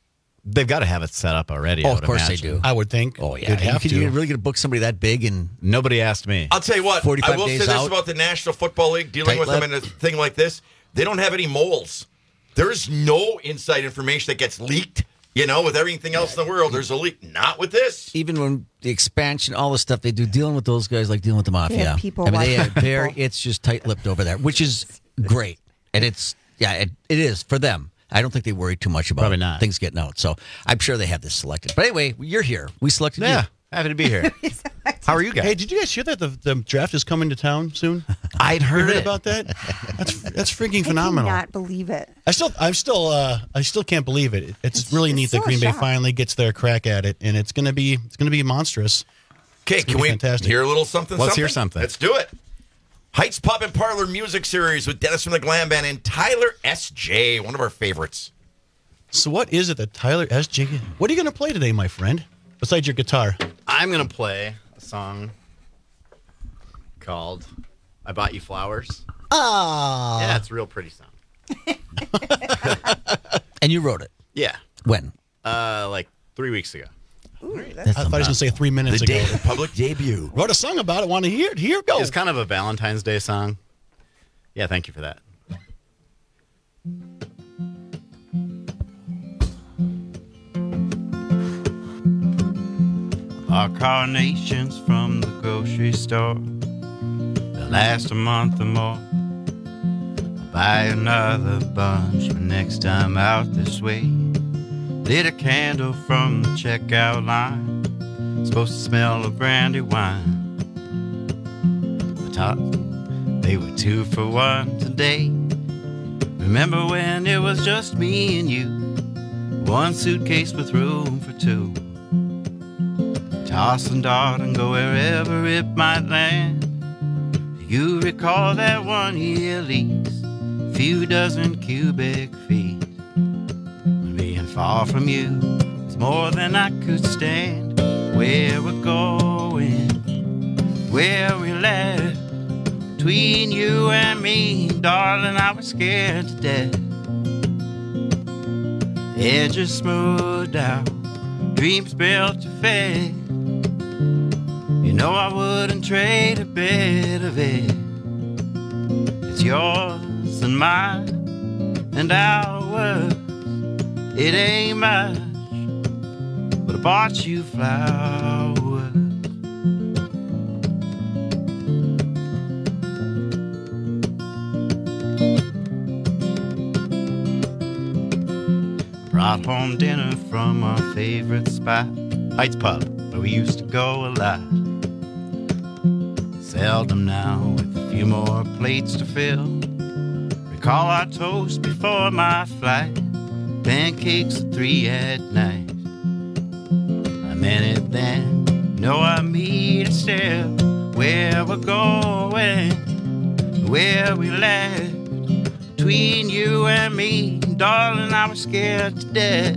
They've got to have it set up already. Oh, of course they do. I would think. Oh, yeah. You'd have Could to. you really get to book somebody that big? And nobody asked me. I'll tell you what. 45 I will say days this out. about the National Football League, dealing with them in a thing like this. They don't have any moles. There is no inside information that gets leaked. You know, with everything else in the world, there's a leak. Not with this. Even when the expansion, all the stuff they do, dealing with those guys like dealing with the mafia. Yeah, people I mean, they are watching very. people. It's just tight-lipped over there, which is great, and it is for them. I don't think they worry too much about things getting out. So I'm sure they have this selected. But anyway, you're here. We selected you. Happy to be here. How are you guys? Hey, did you guys hear that the draft is coming to town soon? I'd heard it it. about that. That's freaking phenomenal. I cannot believe it. I still can't believe it. It's really neat that so Green Bay shocked. finally gets their crack at it, and it's gonna be monstrous. Okay, can we hear a little something? Let's hear something. Let's do it. Heights Pub and Parlor Music Series with Dennis from the Glam Band and Tyler S.J., one of our favorites. So what is it that Tyler S.J. What are you gonna play today, my friend? Besides your guitar, I'm going to play a song called I Bought You Flowers. Ah. Yeah, it's a real pretty song. And you wrote it. Yeah. When? Like 3 weeks ago. I thought he was gonna say 3 minutes The ago. day of the public debut. Wrote a song about it. Want to hear it? Here it goes. It's kind of a Valentine's Day song. Yeah, thank you for that. Our carnations from the grocery store, they'll last a month or more. I'll buy another bunch for next time out this way. Lit a candle from the checkout line, supposed to smell of brandy wine. I thought they were 2 for $1 today. Remember when it was just me and you, 1 suitcase with room for 2. Toss and dart and go wherever it might land. Do you recall that 1 year lease? Few dozen cubic feet. When being far from you is more than I could stand. Where we're going, where we left. Between you and me, darling, I was scared to death. Edges smoothed out, dreams built to fade. You know I wouldn't trade a bit of it. It's yours and mine and ours. It ain't much, but I bought you flowers. Brought home dinner from our favorite spot, Heights Pub, where we used to go a lot. Seldom now, with a few more plates to fill. Recall our toast before my flight, pancakes at 3 at night. I meant it then, know I mean it still. Where we're going, where we left. Between you and me, darling, I was scared to death.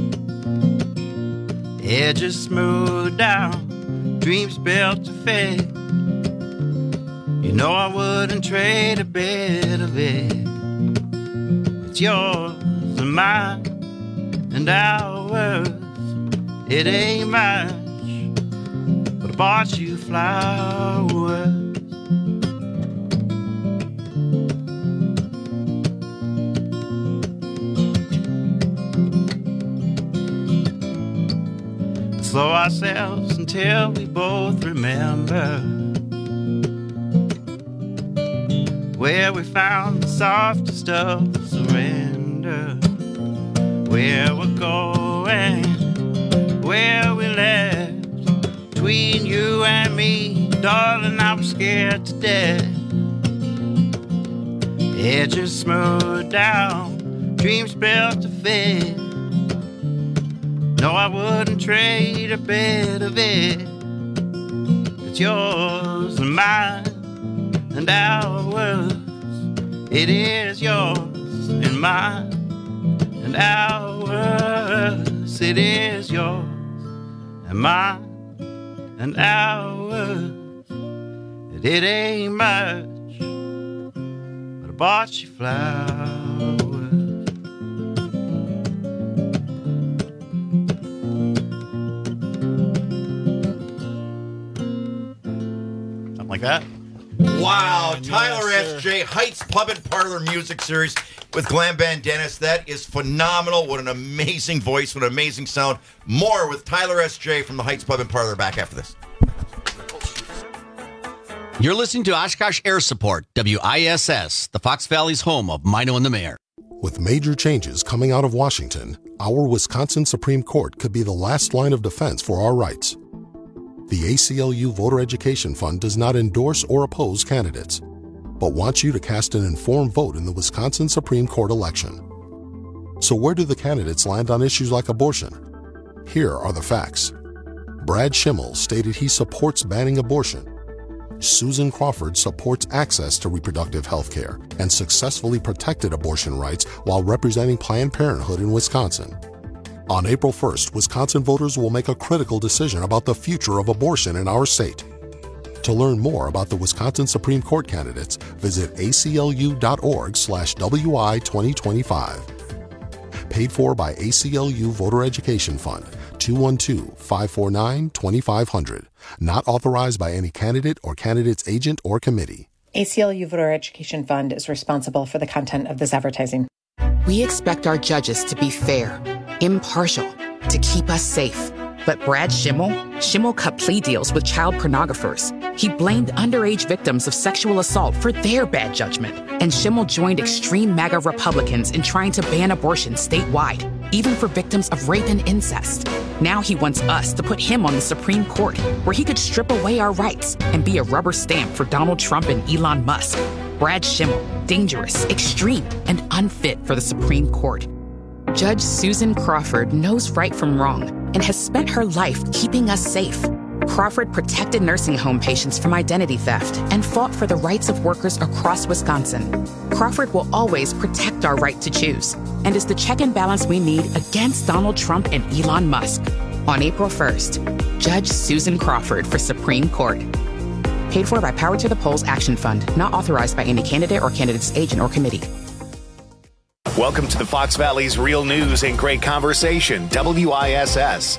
Edges smoothed down, dreams built to fit. You know I wouldn't trade a bit of it. It's yours and mine and ours. It ain't much, but I bought you flowers. Slow ourselves until we both remember where we found the softest of surrender. Where we're going, where we left. Between you and me, darling, I was scared to death. Edges smoothed down, dreams built to fit. No, I wouldn't trade a bit of it. It's yours and mine and ours. It is yours and mine and ours. It is yours and mine and ours. It ain't much, but I bought you flowers. that. Wow, Tyler S.J. Heights Pub and Parlor Music Series with Glam Band Dennis. That is phenomenal. What an amazing voice, what an amazing sound. More with Tyler S.J. from the Heights Pub and Parlor back after this. You're listening to Oshkosh Air Support, WISS, the Fox Valley's home of Mino and the Mayor. With major changes coming out of Washington, our Wisconsin Supreme Court could be the last line of defense for our rights. The ACLU Voter Education Fund does not endorse or oppose candidates, but wants you to cast an informed vote in the Wisconsin Supreme Court election. So where do the candidates land on issues like abortion? Here are the facts. Brad Schimmel stated he supports banning abortion. Susan Crawford supports access to reproductive health care and successfully protected abortion rights while representing Planned Parenthood in Wisconsin. On April 1st, Wisconsin voters will make a critical decision about the future of abortion in our state. To learn more about the Wisconsin Supreme Court candidates, visit aclu.org/WI2025. Paid for by ACLU Voter Education Fund, 212-549-2500. Not authorized by any candidate or candidate's agent or committee. ACLU Voter Education Fund is responsible for the content of this advertising. We expect our judges to be fair, impartial, to keep us safe. But Brad Schimmel cut plea deals with child pornographers. He blamed underage victims of sexual assault for their bad judgment. And Schimmel joined extreme MAGA Republicans in trying to ban abortion statewide, even for victims of rape and incest. Now he wants us to put him on the Supreme Court, where he could strip away our rights and be a rubber stamp for Donald Trump and Elon Musk. Brad Schimmel, dangerous, extreme, and unfit for the Supreme Court. Judge Susan Crawford knows right from wrong and has spent her life keeping us safe. Crawford protected nursing home patients from identity theft and fought for the rights of workers across Wisconsin. Crawford will always protect our right to choose and is the check and balance we need against Donald Trump and Elon Musk. On April 1st, Judge Susan Crawford for Supreme Court. Paid for by Power to the Polls Action Fund, not authorized by any candidate or candidate's agent or committee. Welcome to the Fox Valley's Real News and Great Conversation, WISS.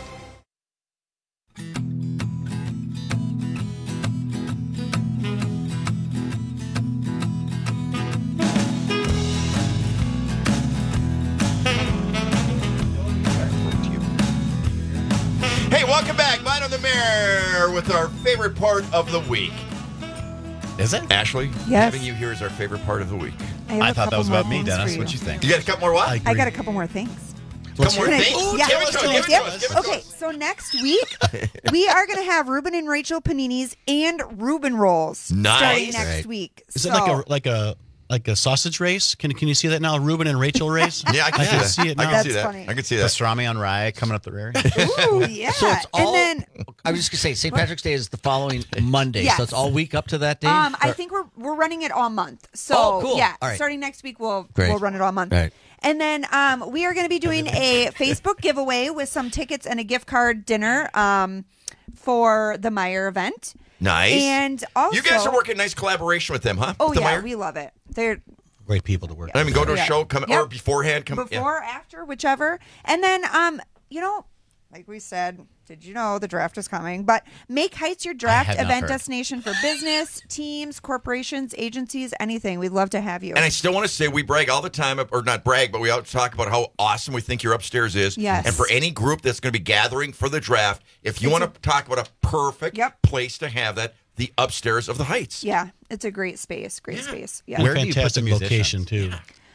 Hey, welcome back. Mine on the Mayor with our favorite part of the week. Is it? Ashley, Yes. having you here is our favorite part of the week. I thought that was about me, Dennis. What you think? You got a couple more what? I got a couple more things. Couple more things? Yeah. Give it to us, give it to us. Okay, so next week we are going to have Ruben and Rachel paninis and Reuben rolls starting next week. Is it like a sausage race? Can you see that now? Ruben and Rachel race? Yeah, I can see it that. now. I can see that. funny. I can see that. Pastrami on rye coming up the rear. Ooh, yeah. So it's all, and then I was just going to say, St. Patrick's Day is the following Monday, Yes. so it's all week up to that day? I think we're running it all month. So Oh, cool. yeah, All right. starting next week we'll Great. run it all month. Right. And then we are going to be doing a Facebook giveaway with some tickets and a gift card dinner for the Meyer event. Nice. And also, you guys are working nice collaboration with them, huh? Oh With the yeah, Meyer? we love it. They're Great people to work with. I mean, go to a Yeah. show, come Yep. or beforehand, come before, after, whichever. And then, like we said, did you know the draft is coming? But make Heights your draft had not event heard. destination for business, teams, corporations, agencies, anything. We'd love to have you. And I still want to say we brag all the time, or not brag, but we always talk about how awesome we think your upstairs is. Yes. And for any group that's going to be gathering for the draft, if you want to talk about a perfect place to have that, the upstairs of the Heights. Yeah, it's a great space. Great space. Yeah. Where fantastic location too.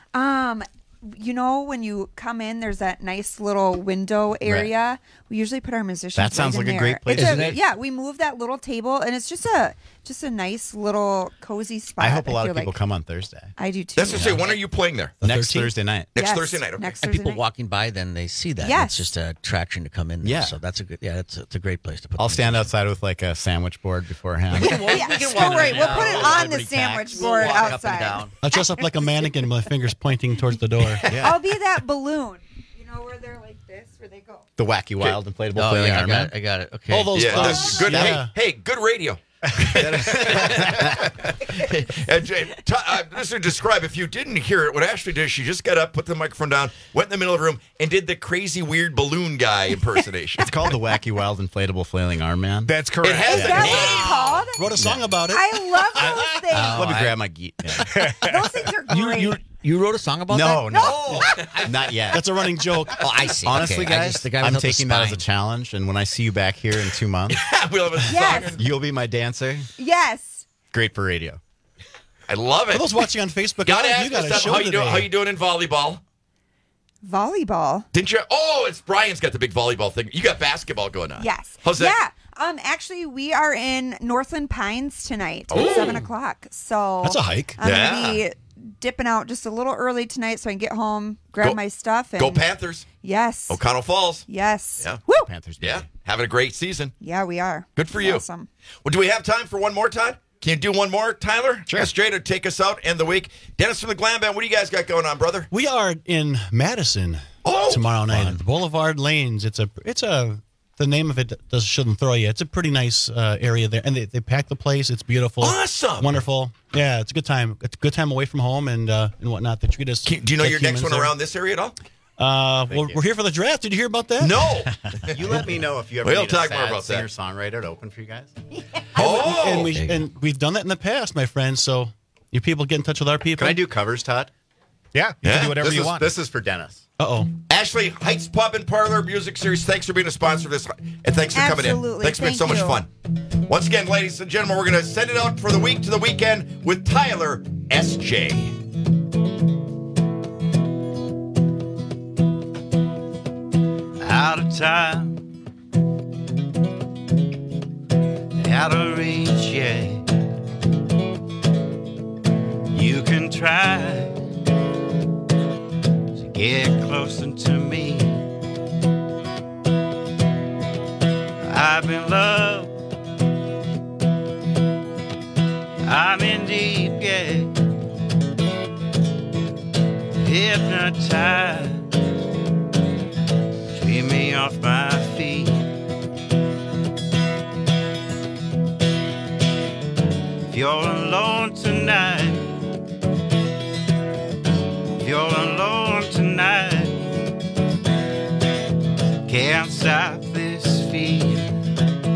When you come in, there's that nice little window area. We usually put our musicians. That sounds right in like a there. great place, It's isn't it? Yeah, we move that little table, and it's just a nice little cozy spot. I hope a lot feel of people like. come on Thursday. I do too. That's to say, when are you playing there? Next Thursday night. Next Yes, Thursday night. Okay. next And Thursday people night. walking by, then they see that. Yes. It's just a attraction to come in there. Yeah. So that's a good, it's a great place to put I'll them. stand outside with like a sandwich board beforehand. Don't worry, we'll put it on the sandwich board outside. I'll dress up like a mannequin with my fingers pointing towards the door. I'll be that balloon. You know where they're like this, where they go. The Wacky Wild inflatable Oh, flailing yeah, arm man. I got it. Okay. All those. Yeah, those that's good. yeah. Hey, good radio. And just to describe, if you didn't hear it, what Ashley did, she just got up, put the microphone down, went in the middle of the room, and did the crazy, weird balloon guy impersonation. It's called the Wacky Wild Inflatable Flailing Arm Man. That's correct. It has Is that what it's called? Wrote a song about it. I love those things. Let me grab my gear. Yeah. Those things are great. You wrote a song about that? No, not yet. That's a running joke. Oh, I see. Honestly, Okay, guys, the guy I'm without the taking that as a spine. challenge, and when I see you back here in 2 months, we'll have a Yes. song. you'll be my dancer. Yes. Great for radio. I love it. For those watching on Facebook, Gotta Live, ask you got us a stuff. show How you today. doing? How you doing in volleyball? Volleyball. Didn't you? Oh, it's Brian's got the big volleyball thing. You got basketball going on. Yes. How's that? Yeah. Actually, we are in Northland Pines tonight Oh. at 7 o'clock. So That's a hike. I'm gonna be dipping out just a little early tonight so I can get home, grab my stuff, and Go Panthers. Yes. O'Connell Falls. Yes. Yeah. Woo. Panthers. Yeah. Having a great season. Yeah, we are. Good for you. Awesome. Well, do we have time for one more, Todd? Can you do one more, Tyler? Sure. Straight to take us out, end the week. Dennis from the Glam Band, what do you guys got going on, brother? We are in Madison tomorrow night at the Boulevard Lanes. It's the name of it shouldn't throw you. It's a pretty nice area there, and they pack the place. It's beautiful, awesome, wonderful. Yeah, it's a good time. It's a good time away from home and whatnot. They treat us. Do you know like your next humans one there. around this area at all? We're here for the draft. Did you hear about that? No. You let me know if you ever We'll need talk a sad more about that. singer-songwriter to open for you guys. And we've done that in the past, my friends. So you people get in touch with our people. Can I do covers, Todd? Yeah, you can do whatever this you is, want. This is for Dennis. Uh-oh. Ashley, Heights Pub and Parlor Music Series, thanks for being a sponsor of this. And thanks for coming in. Absolutely. Thanks for being so Thank much fun. Once again, ladies and gentlemen, we're going to send it out for the week to the weekend with Tyler S.J. Out of time, out of reach, yeah. You can try to get closer to me. I've been loved, I'm in deep, yeah. Hypnotized, sweep me off my feet. If you're alone tonight, if you're alone tonight, can't stop this feeling,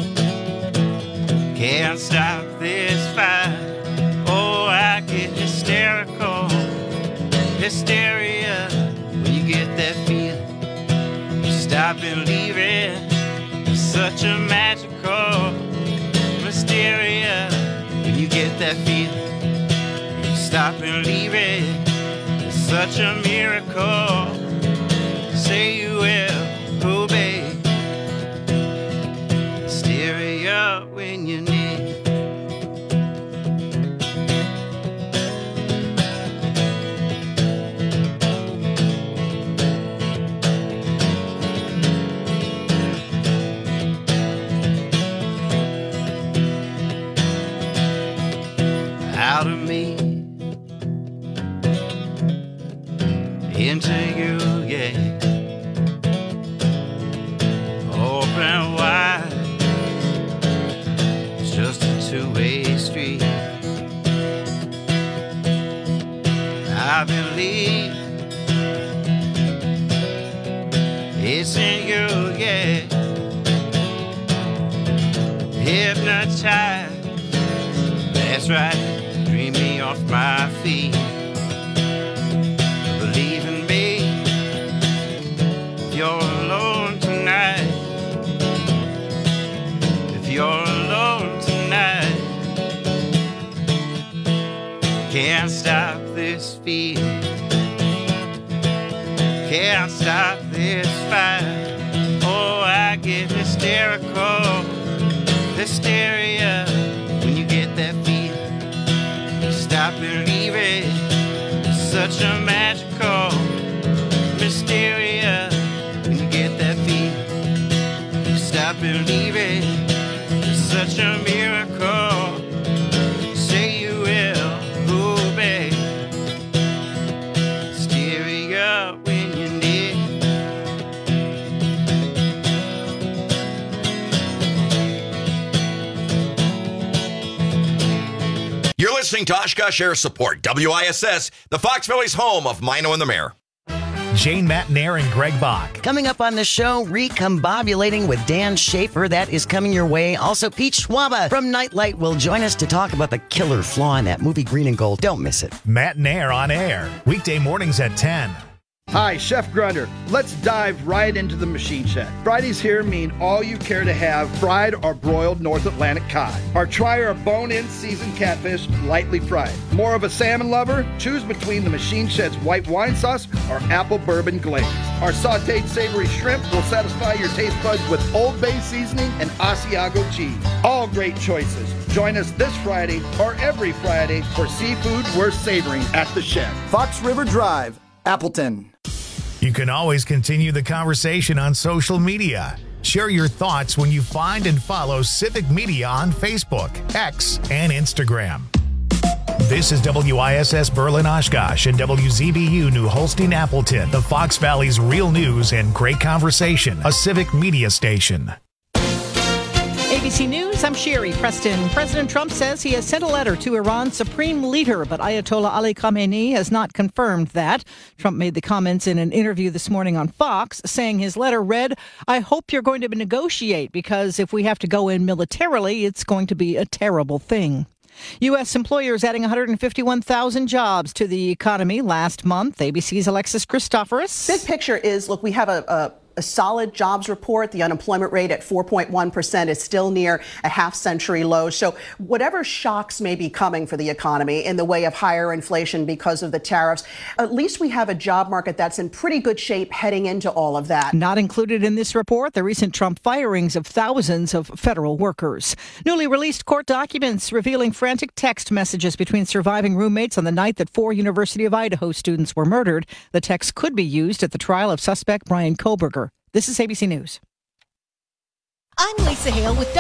can't stop this fight. Oh, I get hysterical, hysteria when you get that feeling. You stop believing, it's such a magical hysteria when you get that feeling. You stop believing, it's such a miracle. Say you will obey. Hysteria when you need. Out of me into you, yeah. Open wide, it's just a two-way street. I believe it's in you, yeah. Hypnotized, that's right. Dream me off my feet. Believe in me. If you're alone tonight, if you're alone tonight, can't stop this feeling, can't stop this fight. Oh, I get hysterical, hysteria when you get that feeling. Stop believing, it's such a magical hysteria when you get that feeling. Stop believing, it's such a miracle. Say you will obey. Hysteria when you need. listening to Oshkosh Air Support, WISS, the Fox Valley's home of Mino and the Mayor. Jane Matnair and Greg Bach. Coming up on the show, Recombobulating with Dan Schaefer. That is coming your way. Also, Pete Schwaba from Nightlight will join us to talk about the killer flaw in that movie Green and Gold. Don't miss it. Matnair on air. Weekday mornings at 10. Hi, Chef Grunder. Let's dive right into the machine shed. Fridays here mean all you care to have fried or broiled North Atlantic cod. Or try our bone-in seasoned catfish lightly fried. More of a salmon lover? Choose between the machine shed's white wine sauce or apple bourbon glaze. Our sauteed savory shrimp will satisfy your taste buds with Old Bay seasoning and Asiago cheese. All great choices. Join us this Friday or every Friday for seafood worth savoring at the shed. Fox River Drive, Appleton. You can always continue the conversation on social media. Share your thoughts when you find and follow Civic Media on Facebook, X, and Instagram. This is WISS Berlin Oshkosh and WZBU New Holstein Appleton, the Fox Valley's real news and great conversation, a Civic Media station. ABC News, I'm Sherry Preston. President Trump says he has sent a letter to Iran's supreme leader, but Ayatollah Ali Khamenei has not confirmed that. Trump made the comments in an interview this morning on Fox, saying his letter read, "I hope you're going to negotiate, because if we have to go in militarily, it's going to be a terrible thing." U.S. employers adding 151,000 jobs to the economy last month. ABC's Alexis Christoforous. Big picture is, look, we have a solid jobs report. The unemployment rate at 4.1% is still near a half-century low. So whatever shocks may be coming for the economy in the way of higher inflation because of the tariffs, at least we have a job market that's in pretty good shape heading into all of that. Not included in this report, the recent Trump firings of thousands of federal workers. Newly released court documents revealing frantic text messages between surviving roommates on the night that 4 University of Idaho students were murdered. The text could be used at the trial of suspect Brian Koberger. This is ABC News. I'm Lisa Hale with